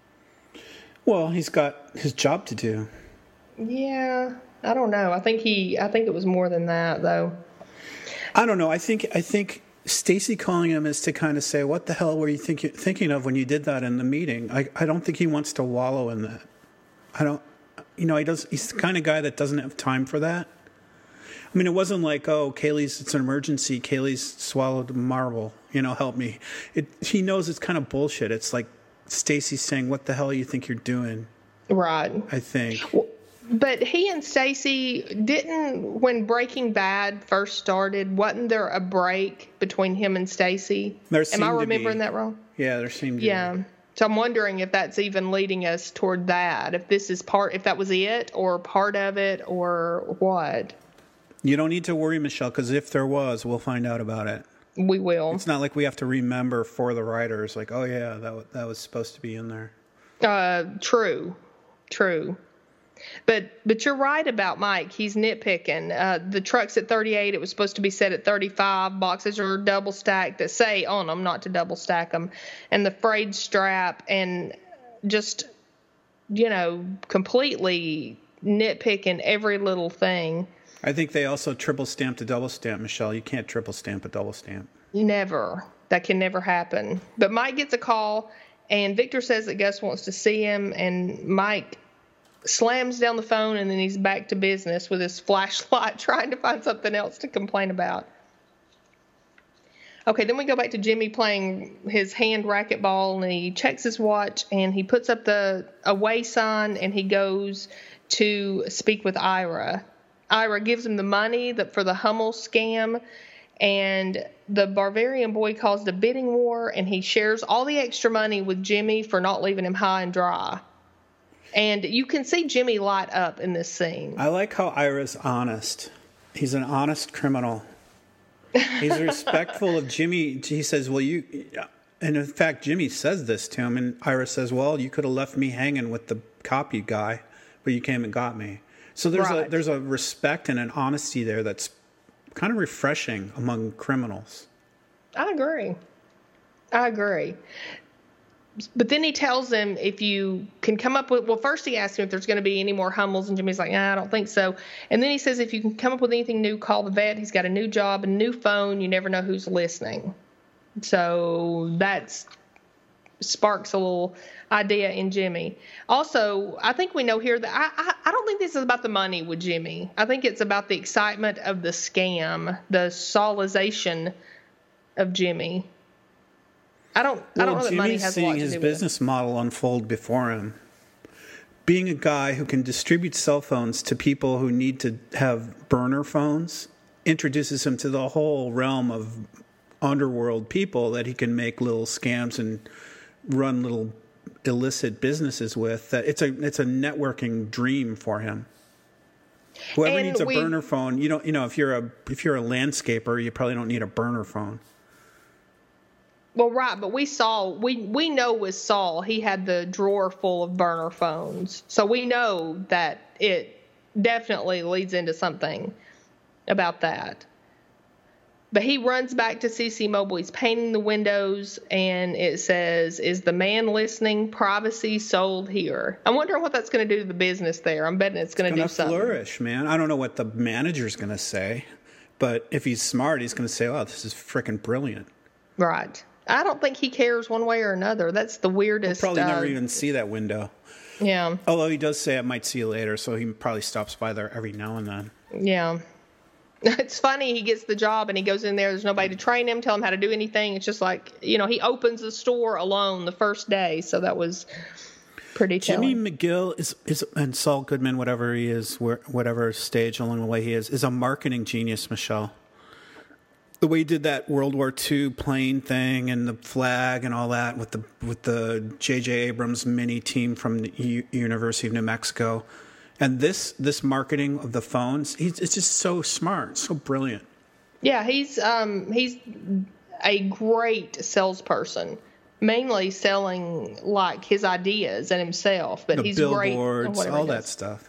Well, he's got his job to do.
Yeah, I don't know. I think he, I think it was more than that, though.
I don't know. I think, I think... Stacy calling him is to kind of say, what the hell were you think, thinking of when you did that in the meeting? I, I don't think he wants to wallow in that. I don't, you know, he does. He's the kind of guy that doesn't have time for that. I mean, it wasn't like, oh, Kaylee's, it's an emergency. Kaylee's swallowed a marble, you know, help me. It, he knows it's kind of bullshit. It's like Stacy's saying, what the hell you think you're doing?
Right.
I think.
Well, but he and Stacy didn't, when Breaking Bad first started, wasn't there a break between him and Stacy?
There
Am I remembering
to be.
that wrong?
Yeah, there seemed to
yeah.
be.
So I'm wondering if that's even leading us toward that, if this is part, if that was it or part of it or what.
You don't need to worry, Michelle, because if there was, we'll find out about it.
We will.
It's not like we have to remember for the writers, like, oh, yeah, that, w- that was supposed to be in there.
Uh, true. True. But but you're right about Mike. He's nitpicking. Uh, the truck's at thirty-eight. It was supposed to be set at thirty-five. Boxes are double stacked that say on them not to double stack them. And the frayed strap, and just, you know, completely nitpicking every little thing.
I think they also triple stamped a double stamp, Michelle. You can't triple stamp a double stamp.
Never. That can never happen. But Mike gets a call, and Victor says that Gus wants to see him, and Mike slams down the phone, and then he's back to business with his flashlight trying to find something else to complain about. Okay, then we go back to Jimmy playing his hand racquetball, and he checks his watch, and he puts up the away sign, and he goes to speak with Ira. Ira gives him the money that for the Hummel scam, and the Bavarian boy caused a bidding war, and he shares all the extra money with Jimmy for not leaving him high and dry. And you can see Jimmy light up in this scene.
I like how Ira's honest. He's an honest criminal. He's respectful of Jimmy. He says, well, you... And in fact, Jimmy says this to him, and Ira says, well, you could have left me hanging with the copy guy, but you came and got me. So there's right. a there's a respect and an honesty there that's kind of refreshing among criminals.
I agree. I agree. but then he tells him if you can come up with, well, first he asks him if there's going to be any more Hummels, and Jimmy's like, nah, I don't think so. And then he says, if you can come up with anything new, call the vet. He's got a new job, a new phone. You never know who's listening. So that's sparks a little idea in Jimmy. Also, I think we know here that I, I, I don't think this is about the money with Jimmy. I think it's about the excitement of the scam, the solization of Jimmy. I don't.
Well,
I don't know that
Jimmy's
money has a lot
seeing
to
his
do
business
with
model unfold before him. Being a guy who can distribute cell phones to people who need to have burner phones introduces him to the whole realm of underworld people that he can make little scams and run little illicit businesses with. That it's a it's a networking dream for him. Whoever
And
needs a
we-
burner phone, you don't you know if you're a if you're a landscaper, you probably don't need a burner phone.
Well, right, but we saw we we know with Saul he had the drawer full of burner phones, so we know that it definitely leads into something about that. But he runs back to C C Mobile. He's painting the windows, and it says, "Is the man listening? Privacy sold here." I'm wondering what that's going to do to the business there. I'm betting it's going to do
Gonna
something.
flourish, man. I don't know what the manager's going to say, but if he's smart, he's going to say, "Oh, this is freaking brilliant."
Right. I don't think he cares one way or another. That's the weirdest.
Probably
uh,
never even see that window.
Yeah.
Although he does say, "I might see you later," so he probably stops by there every now and then.
Yeah. It's funny. He gets the job and he goes in there. There's nobody to train him, tell him how to do anything. It's just like, you know, he opens the store alone the first day. So that was pretty
Jimmy
telling.
McGill is, is and Saul Goodman, whatever he is, where, whatever stage along the way he is, is a marketing genius, Michelle. The way he did that World War Two plane thing and the flag and all that with the with the J J Abrams mini team from the U- University of New Mexico. And this this marketing of the phones, he's, it's just so smart, so brilliant.
Yeah, he's um he's a great salesperson, mainly selling like his ideas and himself. But
The
he's great. at
billboards,
whatever
all
he
that
does.
stuff.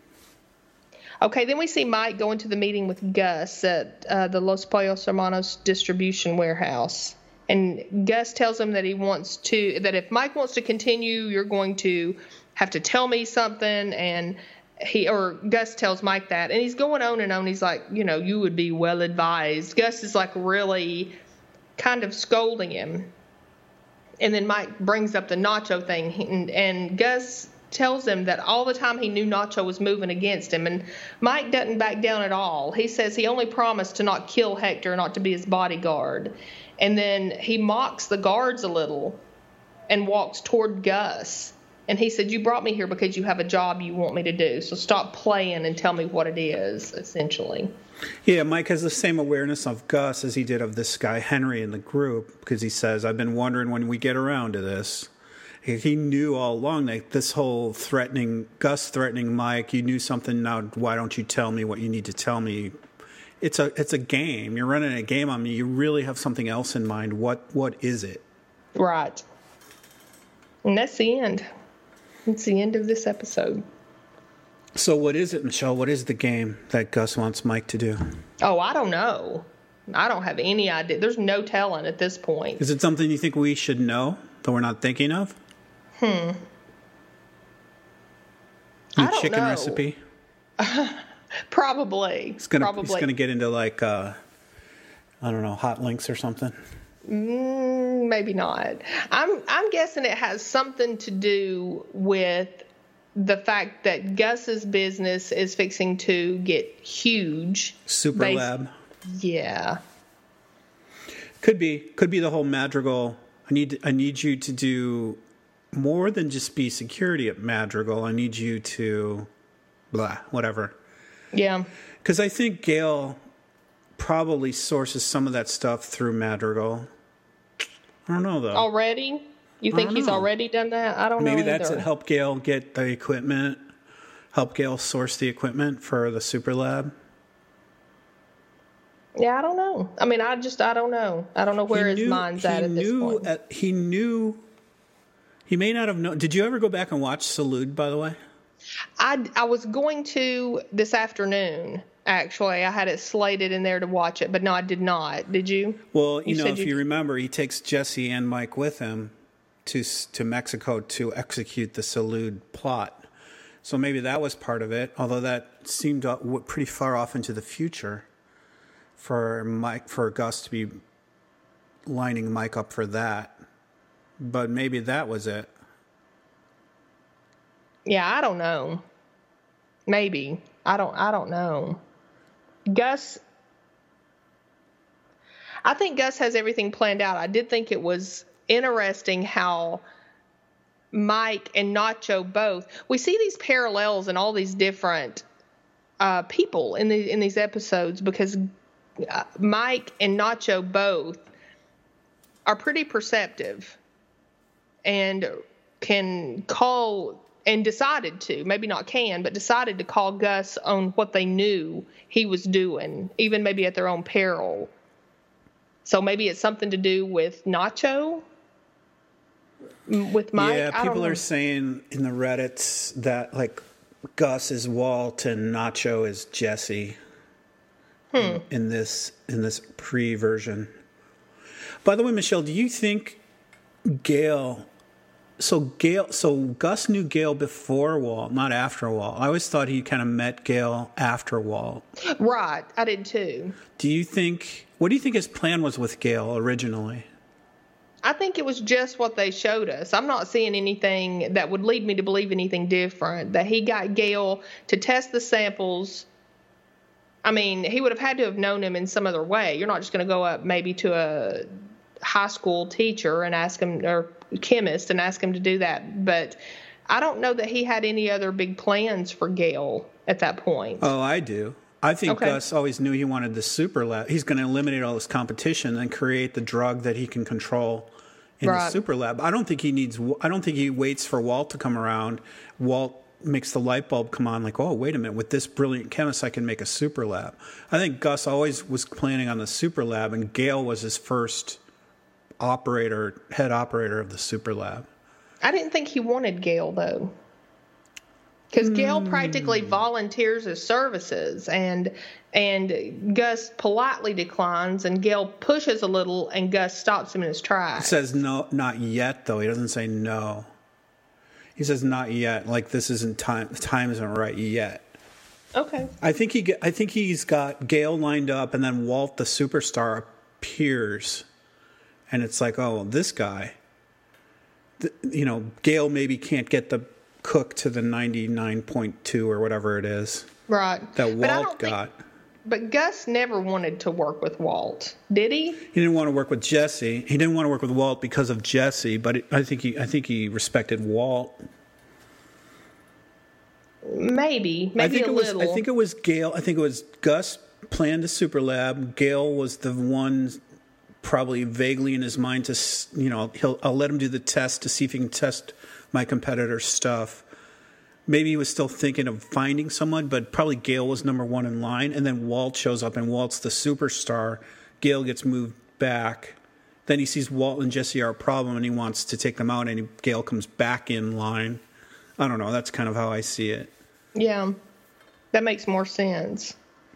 Okay, then we see Mike going to the meeting with Gus at uh, the Los Pollos Hermanos distribution warehouse. And Gus tells him that he wants to, that if Mike wants to continue, you're going to have to tell me something. And he, or Gus tells Mike that. And he's going on and on. He's like, you know, you would be well advised. Gus is like really kind of scolding him. And then Mike brings up the Nacho thing. And, and Gus tells him that all the time he knew Nacho was moving against him. And Mike doesn't back down at all. He says he only promised to not kill Hector, not to be his bodyguard. And then he mocks the guards a little and walks toward Gus. And he said, you brought me here because you have a job you want me to do. So stop playing and tell me what it is, essentially.
Yeah, Mike has the same awareness of Gus as he did of this guy, Henry, in the group, because he says, I've been wondering when we get around to this. He knew all along that this whole threatening, Gus threatening Mike, you knew something, now why don't you tell me what you need to tell me? It's a it's a game. You're running a game on me. You really have something else in mind. What What is it?
Right. And that's the end. It's the end of this episode.
So what is it, Michelle? What is the game that Gus wants Mike to do?
Oh, I don't know. I don't have any idea. There's no telling at this point.
Is it something you think we should know that we're not thinking of?
Hmm.
New
I don't
chicken
know.
recipe?
Probably.
It's gonna
Probably.
it's gonna get into like uh, I don't know, hot links or something.
Mm, maybe not. I'm I'm guessing it has something to do with the fact that Gus's business is fixing to get huge.
Super
Bas-
lab.
Yeah.
Could be. Could be the whole Madrigal. I need I need you to do more than just be security at Madrigal. I need you to blah, whatever.
Yeah.
Because I think Gail probably sources some of that stuff through Madrigal. I don't know, though.
Already? You
I
think
don't
he's
know.
already done that? I don't
Maybe
know
that's
either.
it. Help Gail get the equipment. Help Gail source the equipment for the super lab.
Yeah, I don't know. I mean, I just, I don't know. I don't know where
He
his
knew-
mind's
he
at at this
knew
point.
at- he knew. He may not have known. Did you ever go back and watch Salute, by the way?
I, I was going to this afternoon, actually. I had it slated in there to watch it, but no, I did not. Did you?
Well, you,
You
know,
said
if
you-
you remember, he takes Jesse and Mike with him to to Mexico to execute the Salud plot. So maybe that was part of it, although that seemed pretty far off into the future for Mike, for Gus to be lining Mike up for that. But maybe that was it.
Yeah, I don't know. Maybe. I don't I don't know. Gus I think Gus has everything planned out. I did think it was interesting how Mike and Nacho both, we see these parallels in all these different uh, people in the in these episodes, because uh, Mike and Nacho both are pretty perceptive and can call, and decided to, maybe not can, but decided to call Gus on what they knew he was doing, even maybe at their own peril. So maybe it's something to do with Nacho, with Mike.
Yeah, people are saying in the Reddits that like Gus is Walt and Nacho is Jesse
hmm.
in, in this in this pre-version. By the way, Michelle, do you think Gail? So Gail, so Gus knew Gail before Walt, not after Walt. I always thought he kind of met Gail after Walt.
Right, I did too.
Do you think? What do you think his plan was with Gail originally?
I think it was just what they showed us. I'm not seeing anything that would lead me to believe anything different. That he got Gail to test the samples. I mean, he would have had to have known him in some other way. You're not just going to go up maybe to a high school teacher and ask him, or chemist, and ask him to do that. But I don't know that he had any other big plans for Gail at that point.
Oh, I do. I think
okay.
Gus always knew he wanted the super lab. He's going to eliminate all this competition and create the drug that he can control in
right.
the super lab. I don't think he needs. I don't think he waits for Walt to come around. Walt makes the light bulb come on, like, oh, wait a minute, with this brilliant chemist, I can make a super lab. I think Gus always was planning on the super lab, and Gail was his first operator, head operator of the super lab.
I didn't think he wanted Gail, though. Because Gail
mm.
practically volunteers his services, and and Gus politely declines, and Gail pushes a little, and Gus stops him in his tracks.
He says no, not yet, though. He doesn't say no. He says not yet, like this isn't time. The time isn't right yet.
Okay.
I think he. I think he's got Gail lined up, and then Walt, the superstar, appears, and it's like, oh, this guy. The, you know, Gail maybe can't get the cook to the ninety-nine point two or whatever it is.
Right.
That Walt got.
Think, but Gus never wanted to work with Walt, did he?
He didn't want to work with Jesse. He didn't want to work with Walt because of Jesse, but it, I think he I think he respected Walt.
Maybe, maybe
I think
a
it was,
little.
I think it was Gail. I think it was Gus planned a super lab. Gail was the one, probably vaguely in his mind, to, you know, he'll I'll let him do the test to see if he can test my competitor's stuff. Maybe he was still thinking of finding someone, but probably Gail was number one in line. And then Walt shows up, and Walt's the superstar. Gail gets moved back. Then he sees Walt and Jesse are a problem, and he wants to take them out, and he, Gail comes back in line. I don't know. That's kind of how I see it.
Yeah, that makes more sense.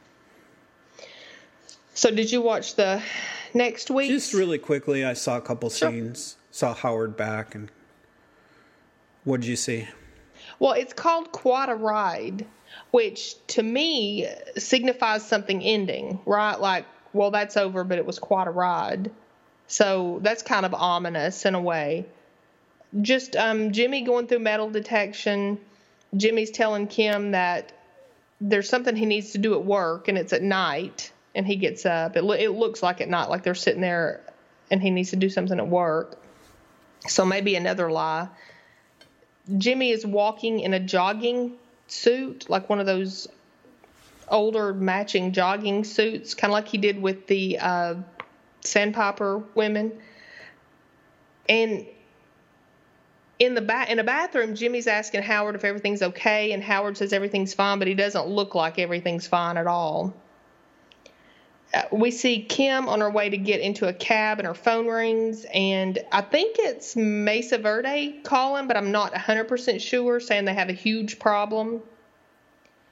So did you watch the next week?
Just really quickly, I saw a couple
sure.
scenes. Saw Howard back, and what did you see?
Well, it's called Quite a Ride, which to me signifies something ending, right? Like, well, that's over, but it was quite a ride. So that's kind of ominous in a way. Just um, Jimmy going through metal detection. Jimmy's telling Kim that there's something he needs to do at work, and it's at night, and he gets up. It, lo- it looks like at night, like they're sitting there, and he needs to do something at work. So maybe another lie. Jimmy is walking in a jogging suit, like one of those older matching jogging suits, kind of like he did with the uh, Sandpiper women. And in the ba- in a bathroom, Jimmy's asking Howard if everything's okay, and Howard says everything's fine, but he doesn't look like everything's fine at all. Uh, we see Kim on her way to get into a cab, and her phone rings, and I think it's Mesa Verde calling, but I'm not one hundred percent sure, saying they have a huge problem.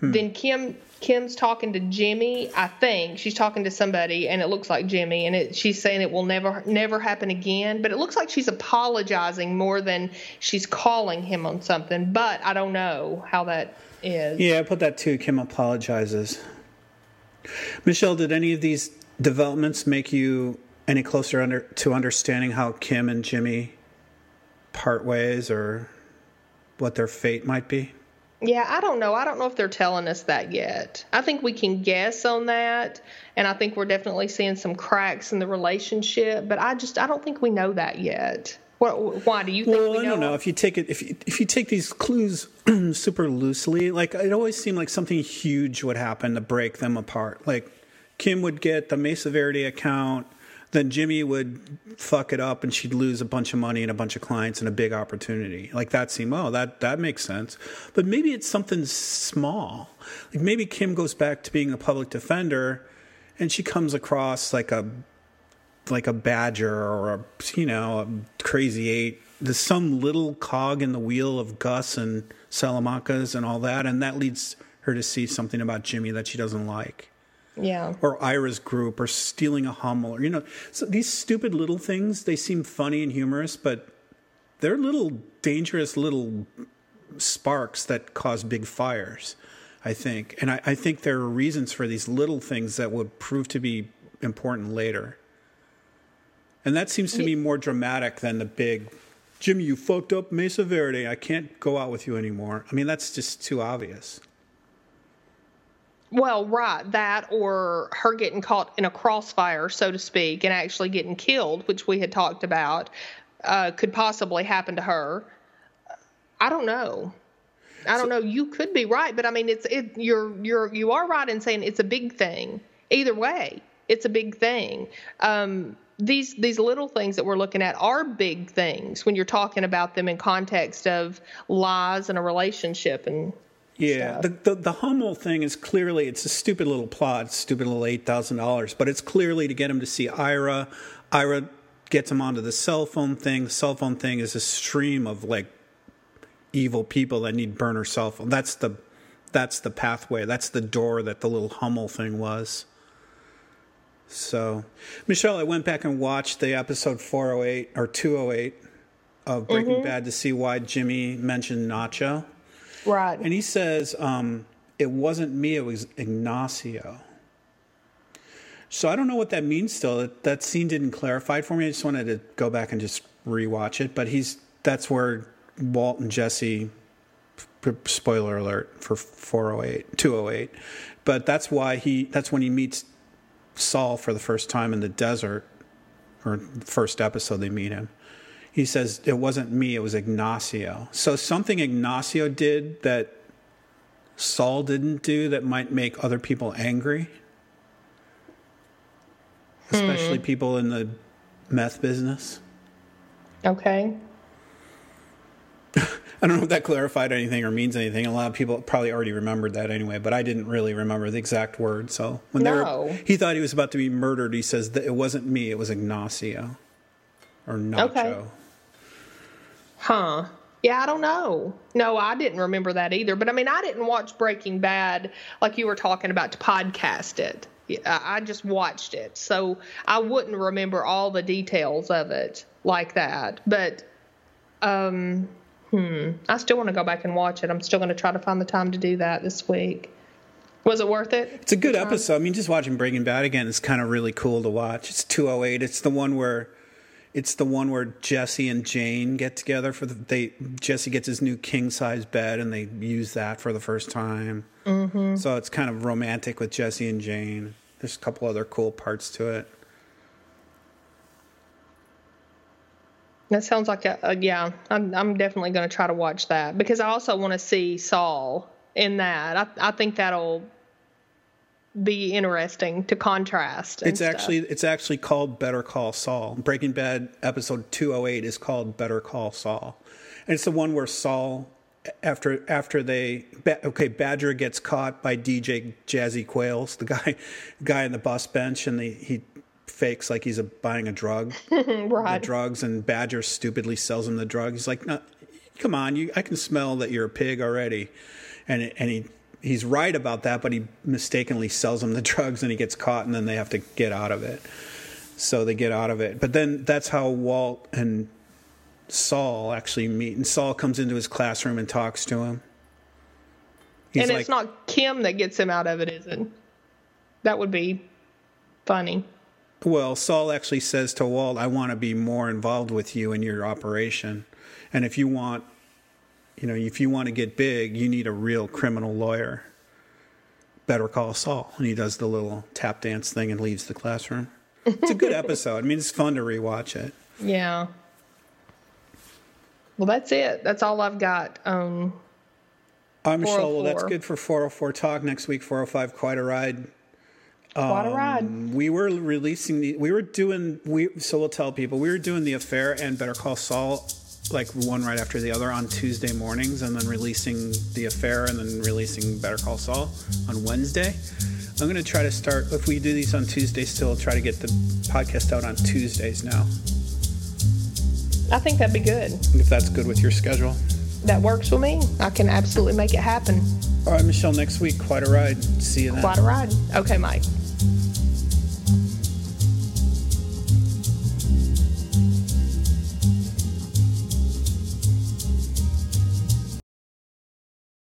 Hmm. Then Kim Kim's talking to Jimmy. I think she's talking to somebody, and it looks like Jimmy. And it, she's saying it will never never happen again. But it looks like she's apologizing more than she's calling him on something. But I don't know how that is.
Yeah, I put that too. Kim apologizes. Michelle, did any of these developments make you any closer under, to understanding how Kim and Jimmy part ways, or what their fate might be?
Yeah, I don't know. I don't know if they're telling us that yet. I think we can guess on that, and I think we're definitely seeing some cracks in the relationship, but I just I don't think we know that yet. What, why do you think
well,
we know?
I don't know. If you take it if you, if you take these clues super loosely, like it always seemed like something huge would happen to break them apart. Like Kim would get the Mesa Verde account, then Jimmy would fuck it up and she'd lose a bunch of money and a bunch of clients and a big opportunity. Like that seemed, oh, that, that makes sense. But maybe it's something small. Like maybe Kim goes back to being a public defender and she comes across like a like a badger or a, you know, a crazy eight. There's some little cog in the wheel of Gus and Salamancas and all that, and that leads her to see something about Jimmy that she doesn't like.
Yeah.
Or Ira's group, or stealing a Hummel, or, you know, so these stupid little things, they seem funny and humorous, but they're little dangerous little sparks that cause big fires, I think. And I, I think there are reasons for these little things that would prove to be important later. And that seems to yeah. me more dramatic than the big, Jimmy, you fucked up Mesa Verde, I can't go out with you anymore. I mean, that's just too obvious.
Well, right, that or her getting caught in a crossfire, so to speak, and actually getting killed, which we had talked about, uh, could possibly happen to her. I don't know. I don't so, know. You could be right, but I mean, it's it. You're you're you are right in saying it's a big thing. Either way, it's a big thing. Um, these these little things that we're looking at are big things when you're talking about them in context of lies in a relationship and.
Yeah, the, the the Hummel thing is clearly, it's a stupid little plot, stupid little eight thousand dollars, but it's clearly to get him to see Ira. Ira gets him onto the cell phone thing. The cell phone thing is a stream of, like, evil people that need burner cell phone. That's the, that's the pathway. That's the door that the little Hummel thing was. So, Michelle, I went back and watched the episode four oh eight, or two oh eight of Breaking mm-hmm. Bad to see why Jimmy mentioned Nacho.
Right.
And he says, um, it wasn't me, it was Ignacio. So I don't know what that means still. That, that scene didn't clarify it for me. I just wanted to go back and just rewatch it. But he's that's where Walt and Jesse, spoiler alert for four oh eight, two oh eight. But that's why he, that's when he meets Saul for the first time in the desert, or the first episode they meet him. He says, it wasn't me, it was Ignacio. So something Ignacio did that Saul didn't do that might make other people angry. Hmm. Especially people in the meth business.
Okay.
I don't know if that clarified anything or means anything. A lot of people probably already remembered that anyway, but I didn't really remember the exact word. So when
no.
they were, he thought he was about to be murdered, he says, that it wasn't me, it was Ignacio. Or Nacho. Okay.
Huh. Yeah, I don't know. No, I didn't remember that either. But, I mean, I didn't watch Breaking Bad like you were talking about to podcast it. I just watched it. So I wouldn't remember all the details of it like that. But, um, hmm, I still want to go back and watch it. I'm still going to try to find the time to do that this week. Was it worth it?
It's a good episode. I mean, just watching Breaking Bad again is kind of really cool to watch. It's two oh eight. It's the one where... It's the one where Jesse and Jane get together for the. They Jesse gets his new king size bed, and they use that for the first time. Mm-hmm. So it's kind of romantic with Jesse and Jane. There's a couple other cool parts to it.
That sounds like a, a yeah. I'm I'm definitely going to try to watch that because I also want to see Saul in that. I I think that'll be interesting to contrast.
It's
stuff.
actually it's actually called Better Call Saul. Breaking Bad episode two oh eight is called Better Call Saul, and it's the one where Saul, after after they okay, Badger gets caught by D J Jazzy Quails, the guy guy on the bus bench, and they, he fakes like he's a, buying a drug,
right?
The drugs, and Badger stupidly sells him the drug. He's like, no, come on, you I can smell that you're a pig already, and and he. he's right about that, but he mistakenly sells them the drugs and he gets caught and then they have to get out of it. So they get out of it. But then that's how Walt and Saul actually meet. And Saul comes into his classroom and talks to him. He's
and
like,
it's not Kim that gets him out of it, is it? That would be funny.
Well, Saul actually says to Walt, I want to be more involved with you in your operation. And if you want, you know, if you want to get big, you need a real criminal lawyer. Better call Saul. And he does the little tap dance thing and leaves the classroom. It's a good episode. I mean, it's fun to rewatch it.
Yeah. Well, that's it. That's all I've got on
I'm Michelle. Well, that's good for four oh four Talk. Next week, four oh five, Quite a Ride.
Quite a ride.
Um, we were releasing the, we were doing, we, so we'll tell people, we were doing The Affair and Better Call Saul, like one right after the other on Tuesday mornings, and then releasing The Affair and then releasing Better Call Saul on Wednesday. I'm going to try to start, if we do these on Tuesday still, try to get the podcast out on Tuesdays now.
I think that'd be good.
If that's good with your schedule.
That works with me. I can absolutely make it happen.
All right, Michelle, next week, Quite a Ride. See you then.
Quite a ride. Okay, Mike.